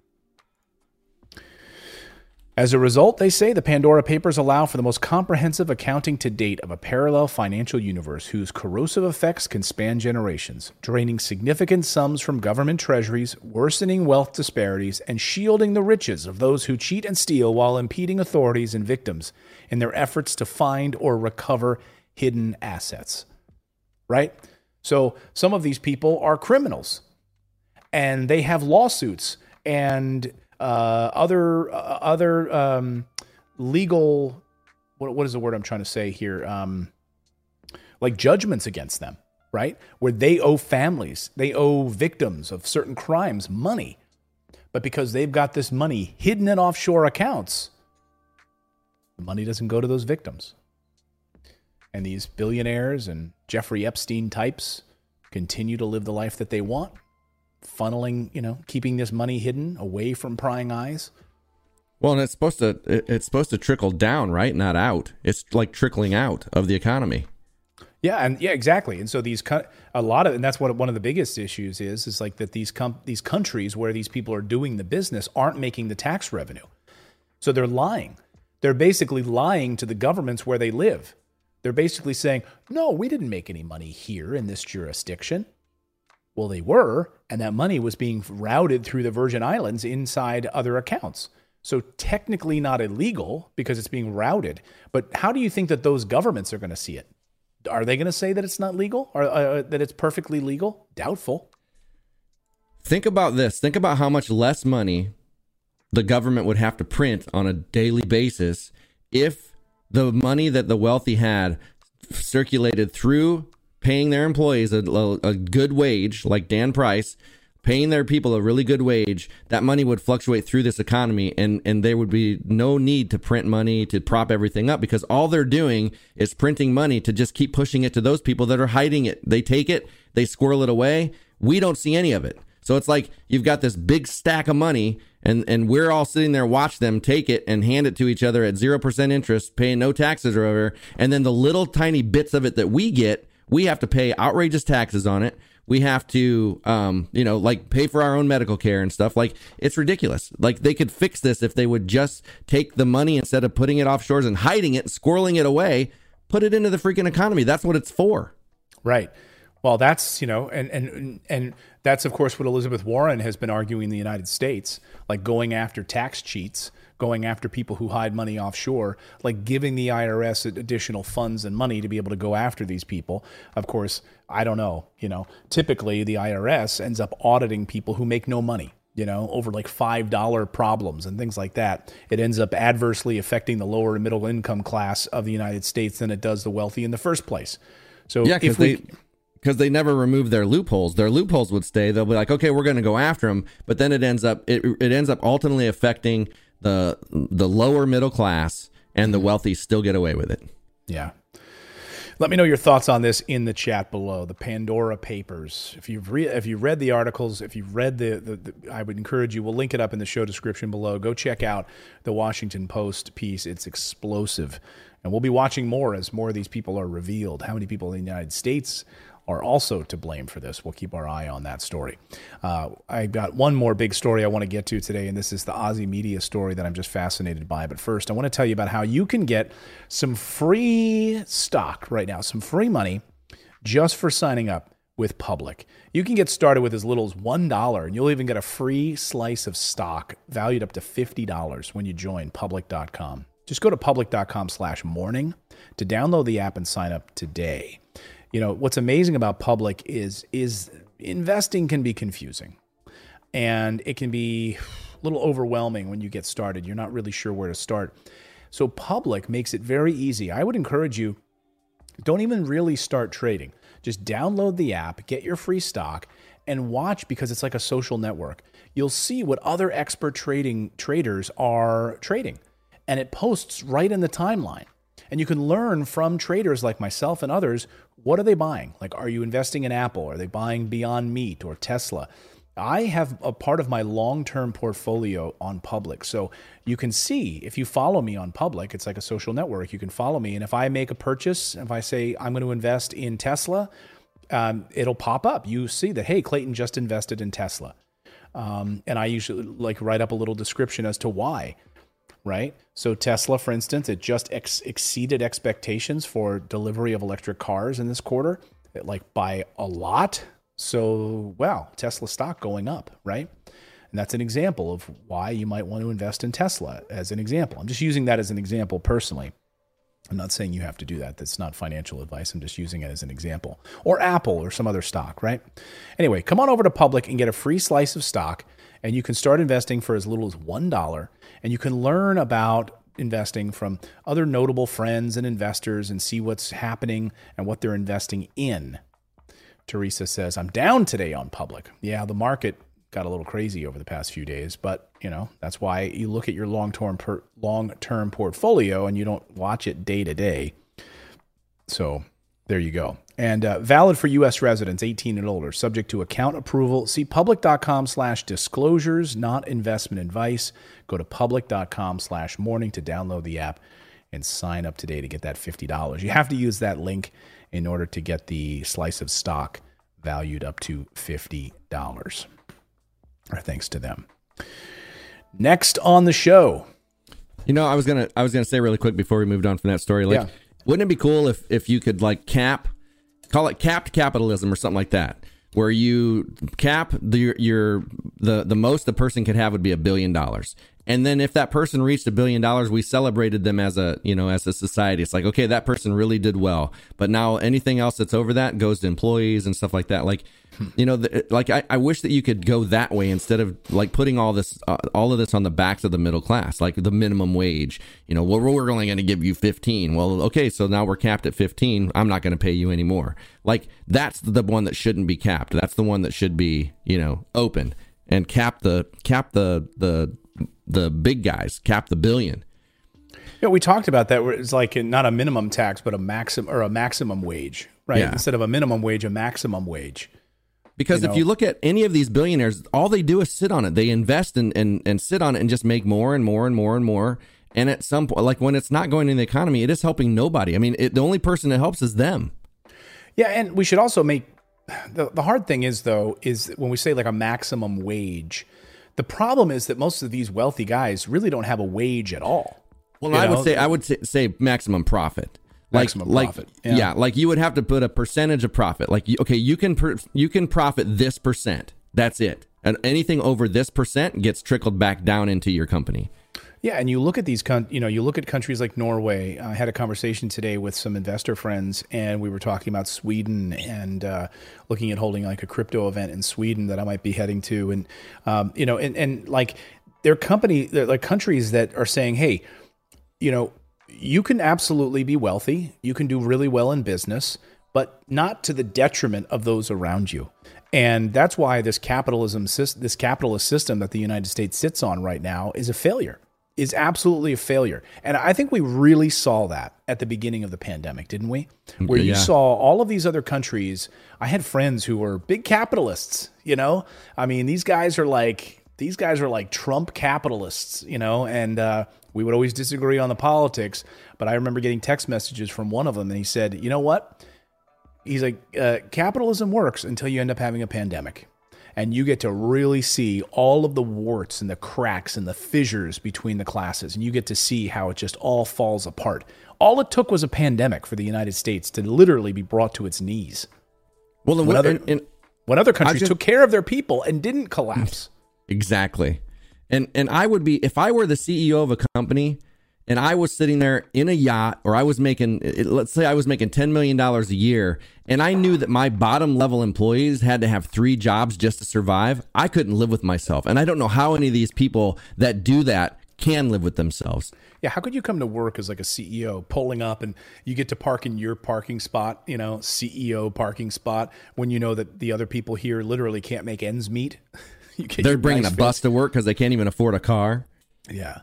As a result, they say the Pandora Papers allow for the most comprehensive accounting to date of a parallel financial universe whose corrosive effects can span generations, draining significant sums from government treasuries, worsening wealth disparities, and shielding the riches of those who cheat and steal while impeding authorities and victims in their efforts to find or recover hidden assets. Right? So some of these people are criminals, and they have lawsuits and other legal, what is the word I'm trying to say here? Like judgments against them, right? Where they owe families, they owe victims of certain crimes money. But because they've got this money hidden in offshore accounts, the money doesn't go to those victims. And these billionaires and Jeffrey Epstein types continue to live the life that they want, funneling, keeping this money hidden away from prying eyes. Well, and it's supposed to trickle down, right? Not out. It's like trickling out of the economy. Yeah, exactly. And so and that's what one of the biggest issues is like that these countries where these people are doing the business aren't making the tax revenue. So they're lying. They're basically lying to the governments where they live. They're basically saying, no, we didn't make any money here in this jurisdiction. Well, they were, and that money was being routed through the Virgin Islands inside other accounts. So technically not illegal because it's being routed. But how do you think that those governments are going to see it? Are they going to say that it's not legal or that it's perfectly legal? Doubtful. Think about this. Think about how much less money the government would have to print on a daily basis if the money that the wealthy had circulated through paying their employees a good wage, like Dan Price, paying their people a really good wage. That money would fluctuate through this economy, and there would be no need to print money to prop everything up because all they're doing is printing money to just keep pushing it to those people that are hiding it. They take it, they squirrel it away. We don't see any of it. So it's like you've got this big stack of money, and we're all sitting there, watch them take it and hand it to each other at 0% interest, paying no taxes or whatever. And then the little tiny bits of it that we get, we have to pay outrageous taxes on it. We have to, like pay for our own medical care and stuff. Like, it's ridiculous. Like, they could fix this if they would just take the money instead of putting it offshores and hiding it, squirreling it away, put it into the freaking economy. That's what it's for. Right. Well, that's, and that's, of course, what Elizabeth Warren has been arguing in the United States, like going after tax cheats, going after people who hide money offshore, like giving the IRS additional funds and money to be able to go after these people. Of course, I don't know, typically the IRS ends up auditing people who make no money, over like $5 problems and things like that. It ends up adversely affecting the lower and middle income class of the United States than it does the wealthy in the first place. So yeah, because they never remove their loopholes. Their loopholes would stay. They'll be like, okay, we're going to go after them, but then it ends up ultimately affecting the lower middle class, and the wealthy still get away with it. Yeah. Let me know your thoughts on this in the chat below. The Pandora Papers. If you've read the articles, if you've read the, I would encourage you. We'll link it up in the show description below. Go check out the Washington Post piece. It's explosive, and we'll be watching more as more of these people are revealed. How many people in the United States are also to blame for this? We'll keep our eye on that story. I got one more big story I want to get to today, and this is the Aussie Media story that I'm just fascinated by. But first, I want to tell you about how you can get some free stock right now, some free money just for signing up with Public. You can get started with as little as $1, and you'll even get a free slice of stock valued up to $50 when you join public.com. Just go to public.com/morning to download the app and sign up today. What's amazing about Public is investing can be confusing, and it can be a little overwhelming when you get started. You're not really sure where to start. So Public makes it very easy. I would encourage you, don't even really start trading. Just download the app, get your free stock, and watch, because it's like a social network. You'll see what other expert traders are trading, and it posts right in the timeline. And you can learn from traders like myself and others, what are they buying? Like, are you investing in Apple? Are they buying Beyond Meat or Tesla? I have a part of my long-term portfolio on Public. So you can see, if you follow me on Public, it's like a social network. You can follow me. And if I make a purchase, if I say I'm going to invest in Tesla, it'll pop up. You see that, hey, Clayton just invested in Tesla. And I usually write up a little description as to why. Right? So Tesla, for instance, it just exceeded expectations for delivery of electric cars in this quarter, by a lot. So, Tesla stock going up, right? And that's an example of why you might want to invest in Tesla as an example. I'm just using that as an example personally. I'm not saying you have to do that. That's not financial advice. I'm just using it as an example. Or Apple or some other stock, right? Anyway, come on over to Public and get a free slice of stock, and you can start investing for as little as $1. And you can learn about investing from other notable friends and investors and see what's happening and what they're investing in. Teresa says, I'm down today on Public. Yeah, the market got a little crazy over the past few days, but that's why you look at your long-term portfolio and you don't watch it day to day. So there you go. And valid for U.S. residents 18 and older, subject to account approval. See public.com/disclosures, not investment advice. Go to public.com/morning to download the app and sign up today to get that $50. You have to use that link in order to get the slice of stock valued up to $50. Our thanks to them. Next on the show. I was gonna say really quick before we moved on from that story, wouldn't it be cool if you could call it capped capitalism or something like that, where you cap the most a person could have would be $1 billion. And then if that person reached $1 billion, we celebrated them as a society. It's like, okay, that person really did well. But now anything else that's over that goes to employees and stuff like that. I wish that you could go that way instead of putting all of this on the backs of the middle class, like the minimum wage. We're only going to give you 15. Well, okay, so now we're capped at 15. I'm not going to pay you anymore. That's the one that shouldn't be capped. That's the one that should be, open and cap the big guys, cap the billion. We talked about that where it's not a minimum tax, but a maximum wage, right? Yeah. Instead of a minimum wage, a maximum wage. Because if you look at any of these billionaires, all they do is sit on it. They invest and sit on it and just make more and more and more and more. And at some point, when it's not going in the economy, it is helping nobody. I mean, the only person it helps is them. Yeah, and we should also make the hard thing is, though, is when we say like a maximum wage, the problem is that most of these wealthy guys really don't have a wage at all. Well, I would say maximum profit. Maximum profit. Yeah, like you would have to put a percentage of profit. Like, okay, you can profit this percent. That's it. And anything over this percent gets trickled back down into your company. Yeah, and you look at these, you look at countries like Norway. I had a conversation today with some investor friends, and we were talking about Sweden and looking at holding like a crypto event in Sweden that I might be heading to, and and like they're like countries that are saying, hey, you can absolutely be wealthy, you can do really well in business, but not to the detriment of those around you. And that's why this capitalist system that the United States sits on right now is a failure. Is absolutely a failure. And I think we really saw that at the beginning of the pandemic, didn't we? Where you saw all of these other countries. I had friends who were big capitalists, I mean, these guys are like Trump capitalists, and we would always disagree on the politics. But I remember getting text messages from one of them, and he said, you know what? He's like, capitalism works until you end up having a pandemic. And you get to really see all of the warts and the cracks and the fissures between the classes. And you get to see how it just all falls apart. All it took was a pandemic for the United States to literally be brought to its knees. Well, when other countries took care of their people and didn't collapse. Exactly. And I would be, if I were the CEO of a company and I was sitting there in a yacht, or I was making, let's say I was making $10 million a year, and I knew that my bottom level employees had to have 3 jobs just to survive, I couldn't live with myself. And I don't know how any of these people that do that can live with themselves. Yeah, how could you come to work as like a CEO, pulling up and you get to park in your parking spot, CEO parking spot, when you know that the other people here literally can't make ends meet? They're bringing a bus to work because they can't even afford a car. Yeah.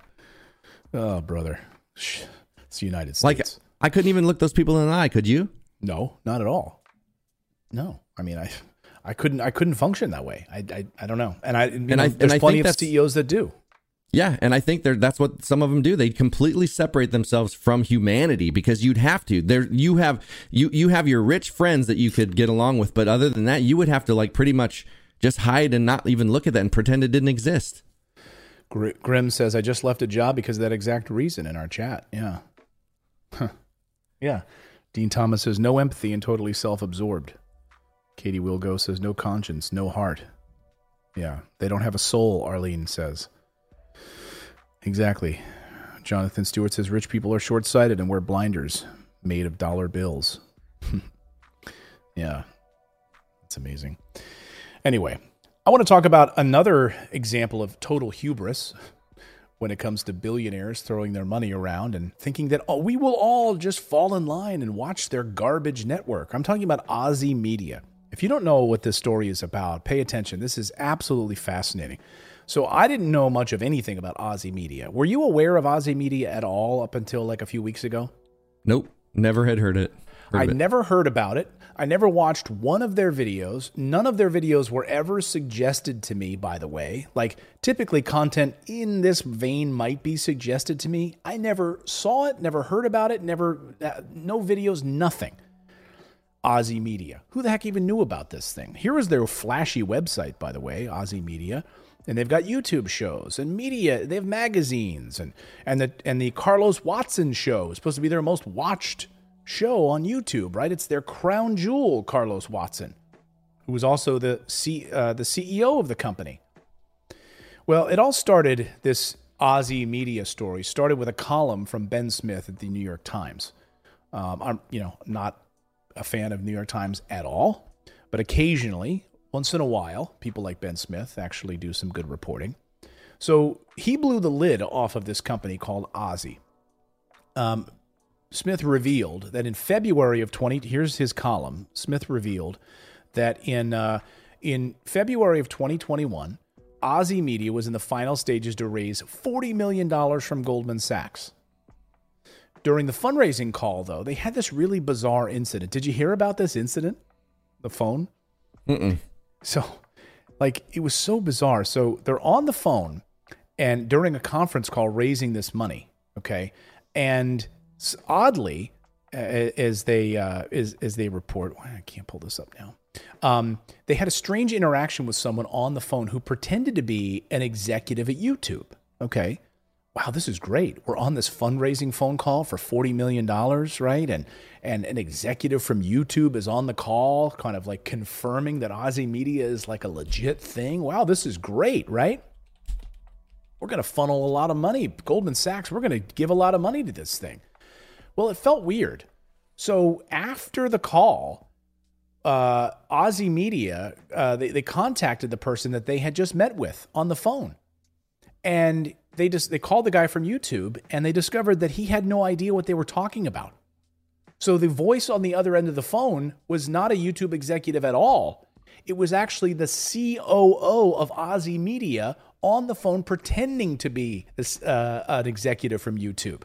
Oh, brother. It's the United States. Like, I couldn't even look those people in the eye, could you? No, not at all. No. I mean, I couldn't function that way. I don't know. And there's plenty of CEOs that do. Yeah, and I think that's what some of them do. They completely separate themselves from humanity because you'd have to. You have your rich friends that you could get along with, but other than that, you would have to like pretty much just hide and not even look at that and pretend it didn't exist. Grim says, I just left a job because of that exact reason in our chat. Yeah. Huh. Yeah. Dean Thomas says, no empathy and totally self-absorbed. Katie Wilgo says, no conscience, no heart. Yeah. They don't have a soul, Arlene says. Exactly. Jonathan Stewart says, rich people are short-sighted and wear blinders made of dollar bills. Yeah. That's amazing. Anyway, I want to talk about another example of total hubris when it comes to billionaires throwing their money around and thinking that we will all just fall in line and watch their garbage network. I'm talking about Ozy Media. If you don't know what this story is about, pay attention. This is absolutely fascinating. So I didn't know much of anything about Ozy Media. Were you aware of Ozy Media at all up until like a few weeks ago? Nope. Never had heard it. Never heard about it. I never watched one of their videos. None of their videos were ever suggested to me, by the way. Like, typically content in this vein might be suggested to me. I never saw it, never heard about it, no videos, nothing. Ozy Media. Who the heck even knew about this thing? Here is their flashy website, by the way, Ozy Media. And they've got YouTube shows and media. They have magazines and the Carlos Watson show is supposed to be their most watched show on YouTube, right? It's their crown jewel, Carlos Watson, who was also the CEO of the company. Well, it all started, this Ozy Media story started with a column from Ben Smith at the New York Times. I'm not a fan of New York Times at all, but occasionally, once in a while, people like Ben Smith actually do some good reporting. So he blew the lid off of this company called Ozy. Smith revealed that in February of here's his column. Smith revealed that in February of 2021, Ozy Media was in the final stages to raise $40 million from Goldman Sachs. During the fundraising call, though, they had this really bizarre incident. Did you hear about this incident? The phone? Mm-mm. So, it was so bizarre. So they're on the phone and during a conference call raising this money, okay? And oddly, as they report, I can't pull this up now. They had a strange interaction with someone on the phone who pretended to be an executive at YouTube. Okay. Wow, this is great. We're on this fundraising phone call for $40 million, right? And an executive from YouTube is on the call, kind of like confirming that Ozy Media is like a legit thing. Wow, this is great, right? We're going to funnel a lot of money. Goldman Sachs, we're going to give a lot of money to this thing. Well, it felt weird. So after the call, Ozy Media, they contacted the person that they had just met with on the phone. And they called the guy from YouTube, and they discovered that he had no idea what they were talking about. So the voice on the other end of the phone was not a YouTube executive at all. It was actually the COO of Ozy Media on the phone pretending to be an executive from YouTube.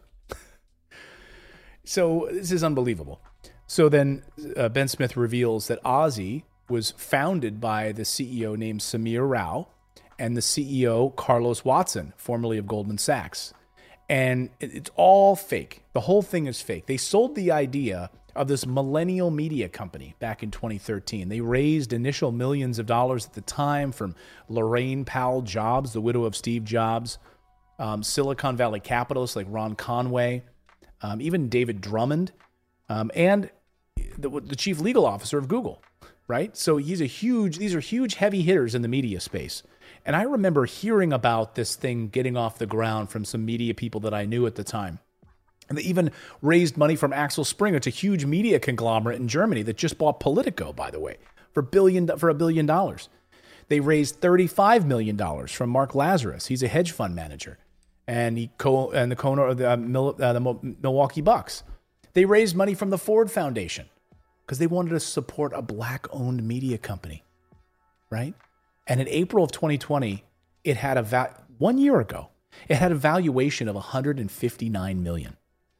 So this is unbelievable. So then Ben Smith reveals that Ozy was founded by the CEO named Samir Rao and the CEO, Carlos Watson, formerly of Goldman Sachs. And it's all fake. The whole thing is fake. They sold the idea of this millennial media company back in 2013. They raised initial millions of dollars at the time from Lorraine Powell Jobs, the widow of Steve Jobs, Silicon Valley capitalists like Ron Conway, even David Drummond, and the chief legal officer of Google, right? So these are huge heavy hitters in the media space. And I remember hearing about this thing getting off the ground from some media people that I knew at the time. And they even raised money from Axel Springer, it's a huge media conglomerate in Germany that just bought Politico, by the way, for $1 billion. They raised $35 million from Mark Lazarus. He's a hedge fund manager, and the co-owner of the Milwaukee Bucks. They raised money from the Ford Foundation because they wanted to support a black-owned media company, right? And in April of 2020, it had 1 year ago, it had a valuation of $159 million.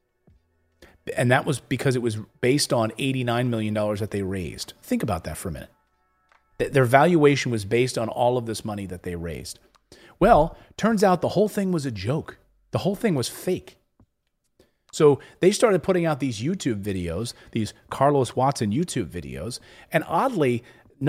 And that was because it was based on $89 million that they raised. Think about that for a minute. Their valuation was based on all of this money that they raised. Well, turns out the whole thing was a joke. The whole thing was fake. So they started putting out these YouTube videos, these Carlos Watson YouTube videos, and oddly, no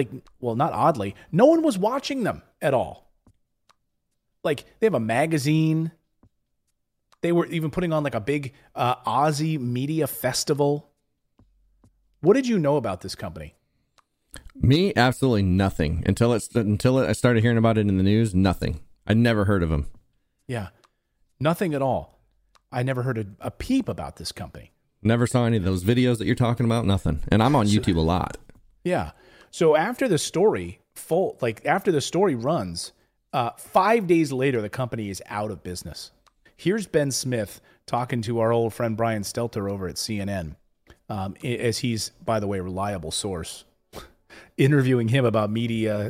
one was watching them at all. Like, they have a magazine. They were even putting on like a big Ozy Media Festival. What did you know about this company? Me, absolutely nothing. Until I started hearing about it in the news, nothing. I'd never heard of them. Yeah, nothing at all. I never heard a peep about this company. Never saw any of those videos that you're talking about, nothing. And I'm on YouTube a lot. Yeah. So after the story runs, 5 days later, the company is out of business. Here's Ben Smith talking to our old friend Brian Stelter over at CNN, as he's, by the way, a reliable source, interviewing him about media,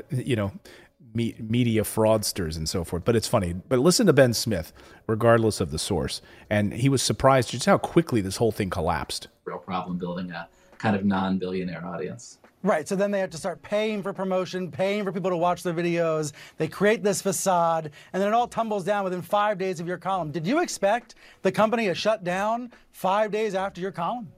media fraudsters and so forth. But it's funny. But listen to Ben Smith, regardless of the source. And he was surprised just how quickly this whole thing collapsed. Real problem building a kind of non-billionaire audience. Right, so then they have to start paying for promotion, paying for people to watch their videos. They create this facade, and then it all tumbles down within 5 days of your column. Did you expect the company to shut down 5 days after your column?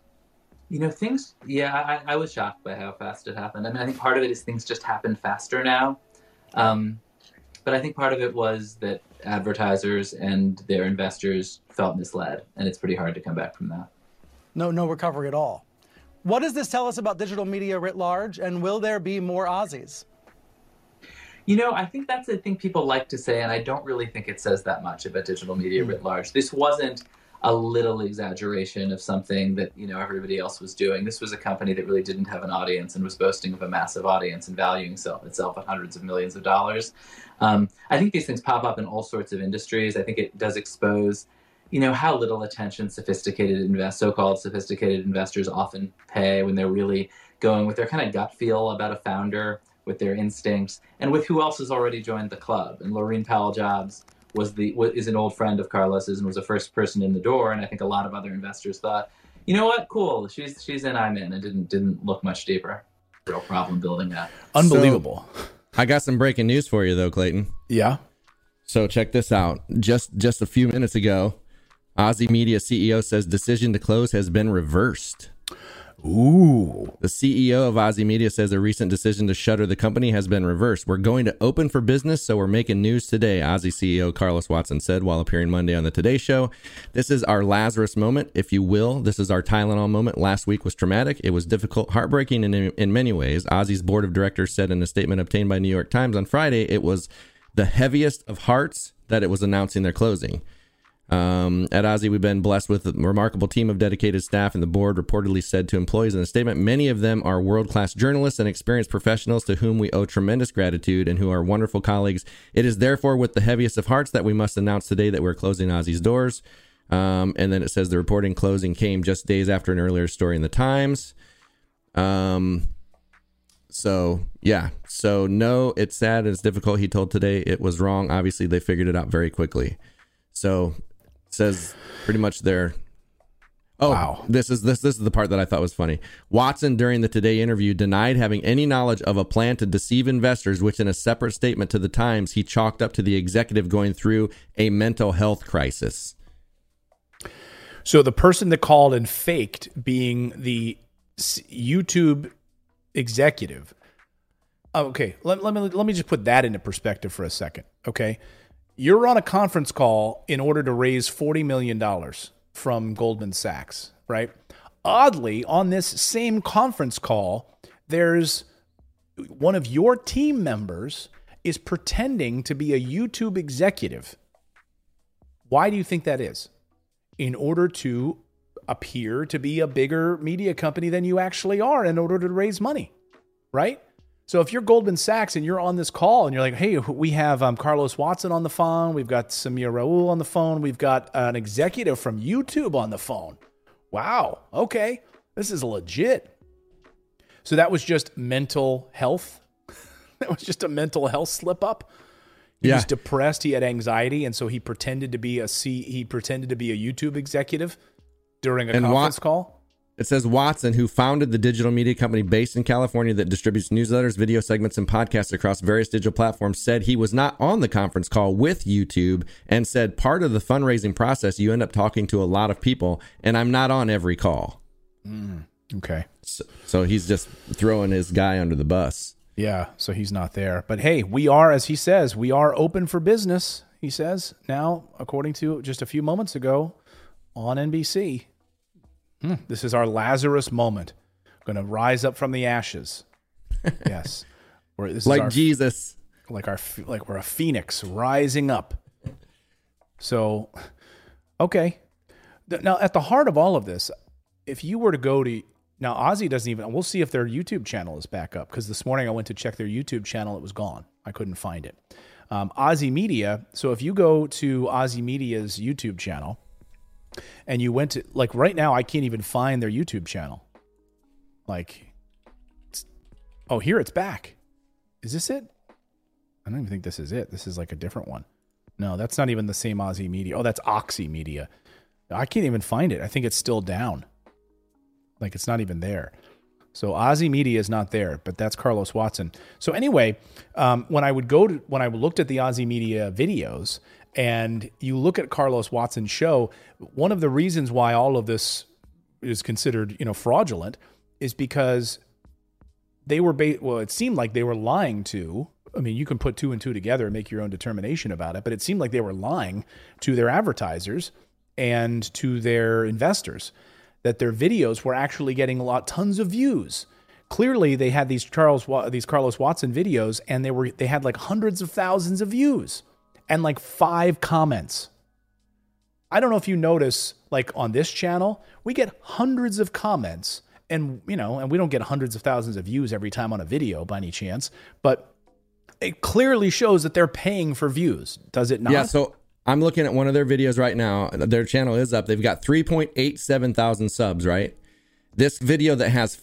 I was shocked by how fast it happened. I mean, I think part of it is things just happen faster now. But I think part of it was that advertisers and their investors felt misled, and it's pretty hard to come back from that. No recovery at all. What does this tell us about digital media writ large, and will there be more Ozys? I think that's a thing people like to say, and I don't really think it says that much about digital media writ large. This wasn't a little exaggeration of something that, everybody else was doing. This was a company that really didn't have an audience and was boasting of a massive audience and valuing itself at hundreds of millions of dollars. I think these things pop up in all sorts of industries. I think it does expose how little attention so-called sophisticated investors often pay when they're really going with their kind of gut feel about a founder, with their instincts, and with who else has already joined the club. And Lorraine Powell Jobs is an old friend of Carlos's and was the first person in the door. And I think a lot of other investors thought, you know what, cool, she's in, I'm in, and didn't look much deeper. Real problem building that. Unbelievable. So, I got some breaking news for you though, Clayton. Yeah. So check this out. Just a few minutes ago, Ozy Media CEO says decision to close has been reversed. Ooh. The CEO of Ozzy Media says a recent decision to shutter the company has been reversed. We're going to open for business, so we're making news today, Ozzy CEO Carlos Watson said while appearing Monday on the Today Show. This is our Lazarus moment, if you will. This is our Tylenol moment. Last week was traumatic. It was difficult, heartbreaking in many ways. Ozzy's board of directors said in a statement obtained by New York Times on Friday, it was the heaviest of hearts that it was announcing their closing. At Ozzy, we've been blessed with a remarkable team of dedicated staff, and the board reportedly said to employees in a statement, many of them are world-class journalists and experienced professionals to whom we owe tremendous gratitude and who are wonderful colleagues. It is therefore with the heaviest of hearts that we must announce today that we're closing Ozzy's doors. And then it says the reporting closing came just days after an earlier story in the Times. So no, it's sad and it's difficult. He told Today it was wrong. Obviously, they figured it out very quickly. So says pretty much there. Oh, wow. This is the part that I thought was funny. Watson, during the Today interview, denied having any knowledge of a plan to deceive investors, which in a separate statement to the Times, he chalked up to the executive going through a mental health crisis. So the person that called and faked being the YouTube executive. Okay, let me just put that into perspective for a second. Okay. You're on a conference call in order to raise $40 million from Goldman Sachs, right? Oddly, on this same conference call, there's one of your team members is pretending to be a YouTube executive. Why do you think that is? In order to appear to be a bigger media company than you actually are in order to raise money, right? So if you're Goldman Sachs and you're on this call and you're like, hey, we have Carlos Watson on the phone. We've got Samir Raoul on the phone. We've got an executive from YouTube on the phone. Wow. Okay. This is legit. So that was just mental health. That was just a mental health slip up. He was depressed. He had anxiety. And so he pretended to be a YouTube executive during a conference call. It says Watson, who founded the digital media company based in California that distributes newsletters, video segments, and podcasts across various digital platforms, said he was not on the conference call with YouTube and said part of the fundraising process, you end up talking to a lot of people, and I'm not on every call. Okay. So he's just throwing his guy under the bus. Yeah, so he's not there. But hey, we are, as he says, we are open for business, he says. Now, according to just a few moments ago on NBC. This is our Lazarus moment. Going to rise up from the ashes. Yes. This like is Jesus. Like we're a phoenix rising up. So, okay. Now, at the heart of all of this, if you were to go to... Now, Ozzy doesn't even... We'll see if their YouTube channel is back up, because this morning I went to check their YouTube channel. It was gone. I couldn't find it. Ozzy Media. So if you go to Ozzy Media's YouTube channel... And you went to, like, right now, I can't even find their YouTube channel. Like, here it's back. Is this it? I don't even think this is it. This is like a different one. No, that's not even the same Ozzy Media. Oh, that's Oxy Media. I can't even find it. I think it's still down. Like, it's not even there. So Ozzy Media is not there, but that's Carlos Watson. So anyway, when I looked at the Ozzy Media videos, and you look at Carlos Watson's show, one of the reasons why all of this is considered, fraudulent is because they were, it seemed like they were lying to, I mean, you can put two and two together and make your own determination about it, but it seemed like they were lying to their advertisers and to their investors that their videos were actually getting tons of views. Clearly, they had these Carlos Watson videos, and they had like hundreds of thousands of views. And like 5 comments. I don't know if you notice, like on this channel, we get hundreds of comments, and we don't get hundreds of thousands of views every time on a video by any chance, but it clearly shows that they're paying for views. Does it not? Yeah, so I'm looking at one of their videos right now. Their channel is up. They've got 3.87 thousand subs, right? This video that has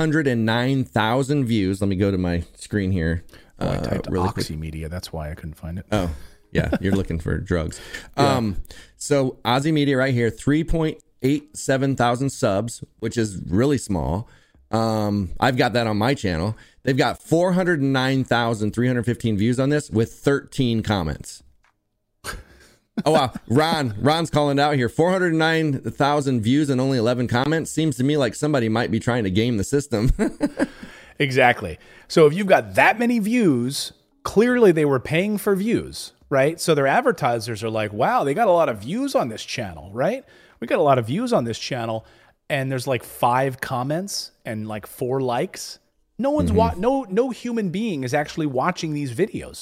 409,000 views. Let me go to my screen here. I typed really Oxy Media. That's why I couldn't find it. Oh. Yeah, you're looking for drugs. Yeah. So Ozzy Media right here, 3.87 thousand subs, which is really small. I've got that on my channel. They've got 409,315 views on this with 13 comments. Oh wow, Ron's calling out here. 409,000 views and only 11 comments. Seems to me like somebody might be trying to game the system. Exactly. So if you've got that many views, clearly they were paying for views, right? So their advertisers are like, wow, they got a lot of views on this channel, right? We got a lot of views on this channel, and there's like 5 comments and like 4 likes. No one's no human being is actually watching these videos.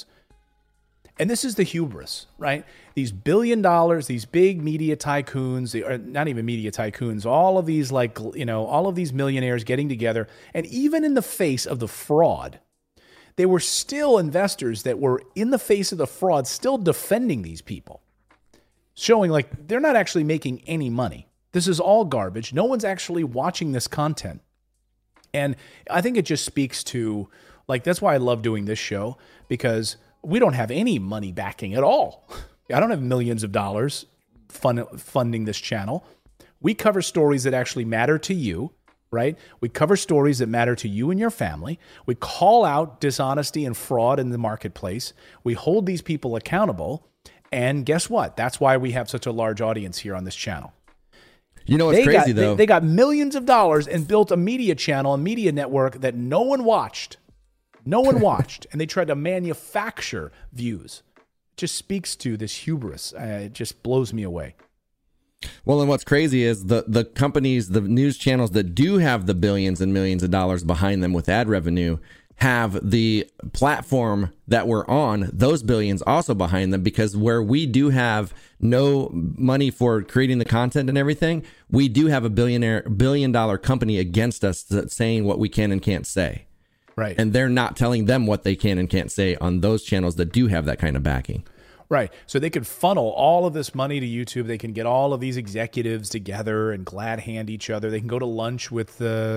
And this is the hubris, right? These $1 billion, these big media tycoons, or not even media tycoons, all of these all of these millionaires getting together, and even in the face of the fraud, they were still investors that were in the face of the fraud, still defending these people, showing like they're not actually making any money. This is all garbage. No one's actually watching this content. And I think it just speaks to, like, that's why I love doing this show, because we don't have any money backing at all. I don't have millions of dollars funding this channel. We cover stories that actually matter to you, right? We cover stories that matter to you and your family. We call out dishonesty and fraud in the marketplace. We hold these people accountable. And guess what? That's why we have such a large audience here on this channel. You know what's crazy, though? They got millions of dollars and built a media channel, a media network that no one watched. No one watched, and they tried to manufacture views. It just speaks to this hubris. It just blows me away. Well, and what's crazy is the companies, the news channels that do have the billions and millions of dollars behind them with ad revenue have the platform that we're on, those billions also behind them, because where we do have no money for creating the content and everything, we do have a $1 billion company against us saying what we can and can't say. Right. And they're not telling them what they can and can't say on those channels that do have that kind of backing. Right. So they could funnel all of this money to YouTube. They can get all of these executives together and glad hand each other. They can go to lunch with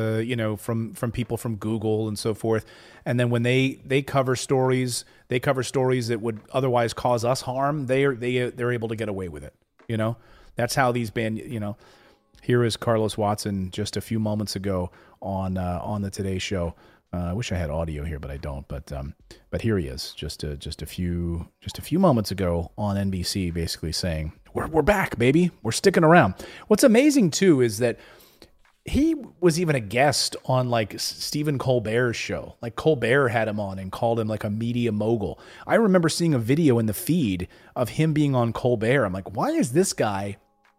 from people from Google and so forth. And then when they cover stories, that would otherwise cause us harm. They're able to get away with it. You know, that's how these here is Carlos Watson just a few moments ago on the Today Show. I wish I had audio here, but I don't. But here he is, just a few moments ago on NBC, basically saying, "We're back, baby. We're sticking around." What's amazing too is that he was even a guest on like Stephen Colbert's show. Like Colbert had him on and called him like a media mogul. I remember seeing a video in the feed of him being on Colbert. I'm like, why is this guy,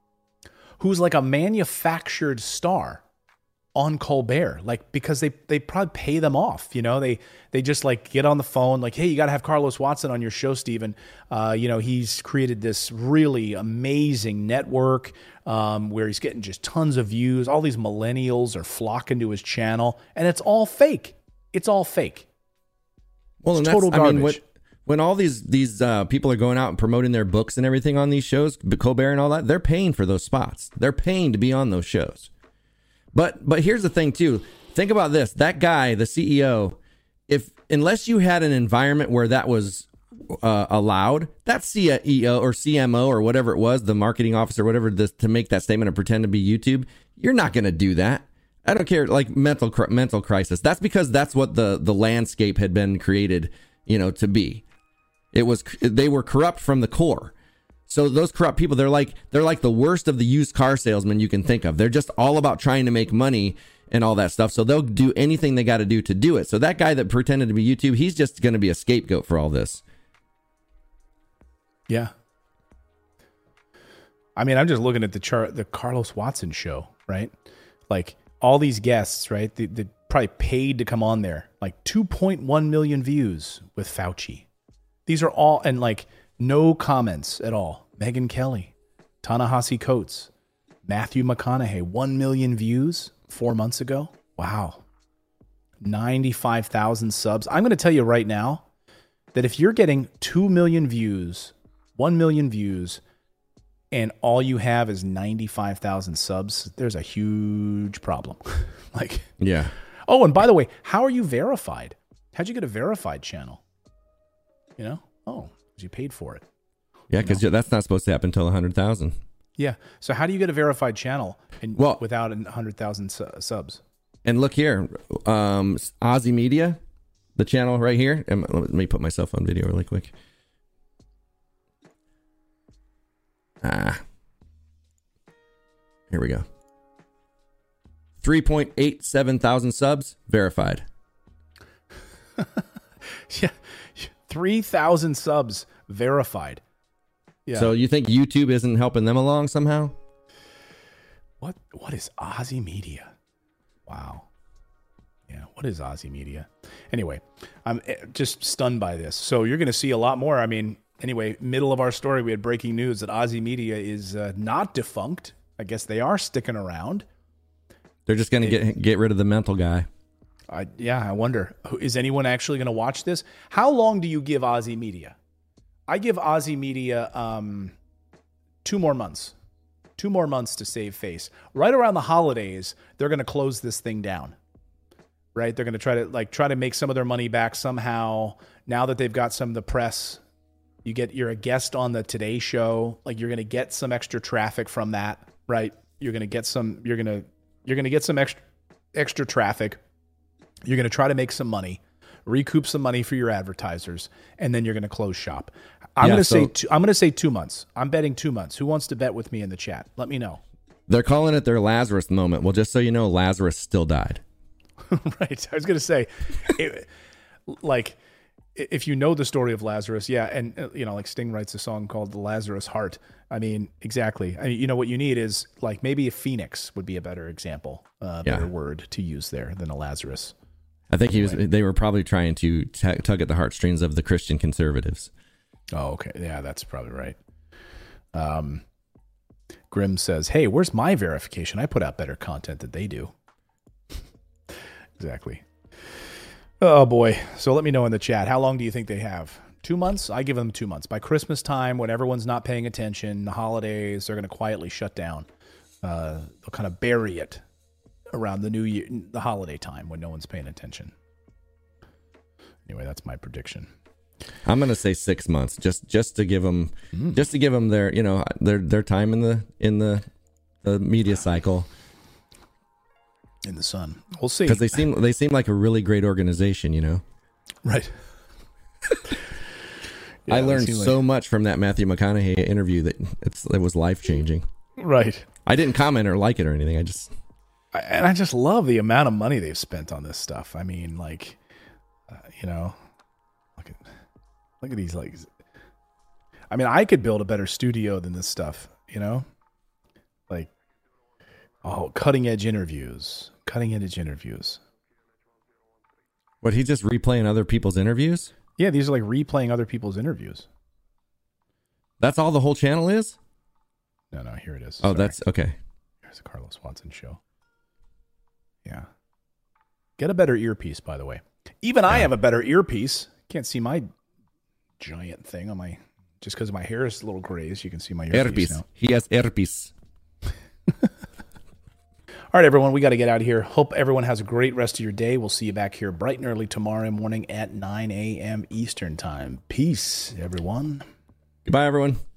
who's like a manufactured star, on Colbert? Like, because they probably pay them off, they just like get on the phone like, hey, you got to have Carlos Watson on your show, Stephen. He's created this really amazing network where he's getting just tons of views. All these millennials are flocking to his channel, and it's all fake. It's all fake. Well, it's and total garbage. I mean, when all these people are going out and promoting their books and everything on these shows, Colbert and all that, they're paying for those spots. They're paying to be on those shows. But here's the thing too. Think about this. That guy, the CEO, unless you had an environment where that was allowed, that CEO or CMO or whatever it was, the marketing officer, whatever, to make that statement and pretend to be YouTube, you're not going to do that. I don't care. Like mental crisis. That's because that's what the landscape had been created, to be. They were corrupt from the core. So those corrupt people, they're like the worst of the used car salesmen you can think of. They're just all about trying to make money and all that stuff. So they'll do anything they got to do to do it. So that guy that pretended to be YouTube, he's just going to be a scapegoat for all this. Yeah. I mean, I'm just looking at the Carlos Watson show, right? Like all these guests, right? They probably paid to come on there. Like 2.1 million views with Fauci. These are all, and like, no comments at all. Megyn Kelly, Ta-Nehisi Coates, Matthew McConaughey, 1 million views 4 months ago. Wow. 95,000 subs. I'm going to tell you right now that if you're getting 2 million views, 1 million views, and all you have is 95,000 subs, there's a huge problem. Yeah. Oh, and by the way, how are you verified? How'd you get a verified channel? You paid for it. Yeah, because that's not supposed to happen until 100,000. Yeah. So how do you get a verified channel without 100,000 subs? And look here, Aussie Media, the channel right here. Let me put myself on video really quick. Here we go. 3.87 thousand subs verified. Yeah, 3,000 subs verified. Yeah. So you think YouTube isn't helping them along somehow? What is Aussie Media? Wow. Yeah, what is Aussie Media? Anyway, I'm just stunned by this. So you're going to see a lot more. I mean, anyway, middle of our story, we had breaking news that Aussie Media is not defunct. I guess they are sticking around. They're just going to get rid of the mental guy. I wonder, is anyone actually going to watch this? How long do you give Aussie Media? I give Aussie Media 2 more months. 2 more months to save face. Right around the holidays, they're going to close this thing down. Right? They're going to try to make some of their money back somehow. Now that they've got some of the press, you're a guest on the Today Show. Like, you're going to get some extra traffic from that, right? You're going to get some extra traffic. You're going to try to make some money, recoup some money for your advertisers, and then you're going to close shop. I'm going to say 2 months. I'm betting 2 months. Who wants to bet with me in the chat? Let me know. They're calling it their Lazarus moment. Well, just so you know, Lazarus still died. Right. I was going to say, if you know the story of Lazarus, yeah, and like Sting writes a song called "The Lazarus Heart." I mean, exactly. I mean, what you need is maybe a phoenix would be a better example, better word to use there than a Lazarus. I think they were probably trying to tug at the heartstrings of the Christian conservatives. Oh, okay. Yeah, that's probably right. Grim says, "Hey, where's my verification? I put out better content than they do." Exactly. Oh boy. So let me know in the chat. How long do you think they have? 2 months? I give them 2 months. By Christmas time, when everyone's not paying attention, the holidays, they're going to quietly shut down. They'll kind of bury it around the new year, the holiday time when no one's paying attention. Anyway, that's my prediction. I'm going to say 6 months, just to give them, their, their time in the media cycle. In the sun. We'll see. Because they seem like a really great organization, Right. Yeah, I learned so much from that Matthew McConaughey interview that it was life-changing. Right. I didn't comment or like it or anything. I just love the amount of money they've spent on this stuff. I mean, look at these, I mean, I could build a better studio than this stuff, cutting edge interviews. What, he's just replaying other people's interviews? Yeah, these are replaying other people's interviews. That's all the whole channel is? No, here it is. Oh, sorry. That's okay. Here's the Carlos Watson show. Yeah. Get a better earpiece, by the way. Even I have a better earpiece. Can't see my giant thing on my, just because my hair is a little grazed, you can see my earpiece now. He has earpiece. All right, everyone, we got to get out of here. Hope everyone has a great rest of your day. We'll see you back here bright and early tomorrow morning at 9 a.m. Eastern Time. Peace, everyone. Goodbye, everyone.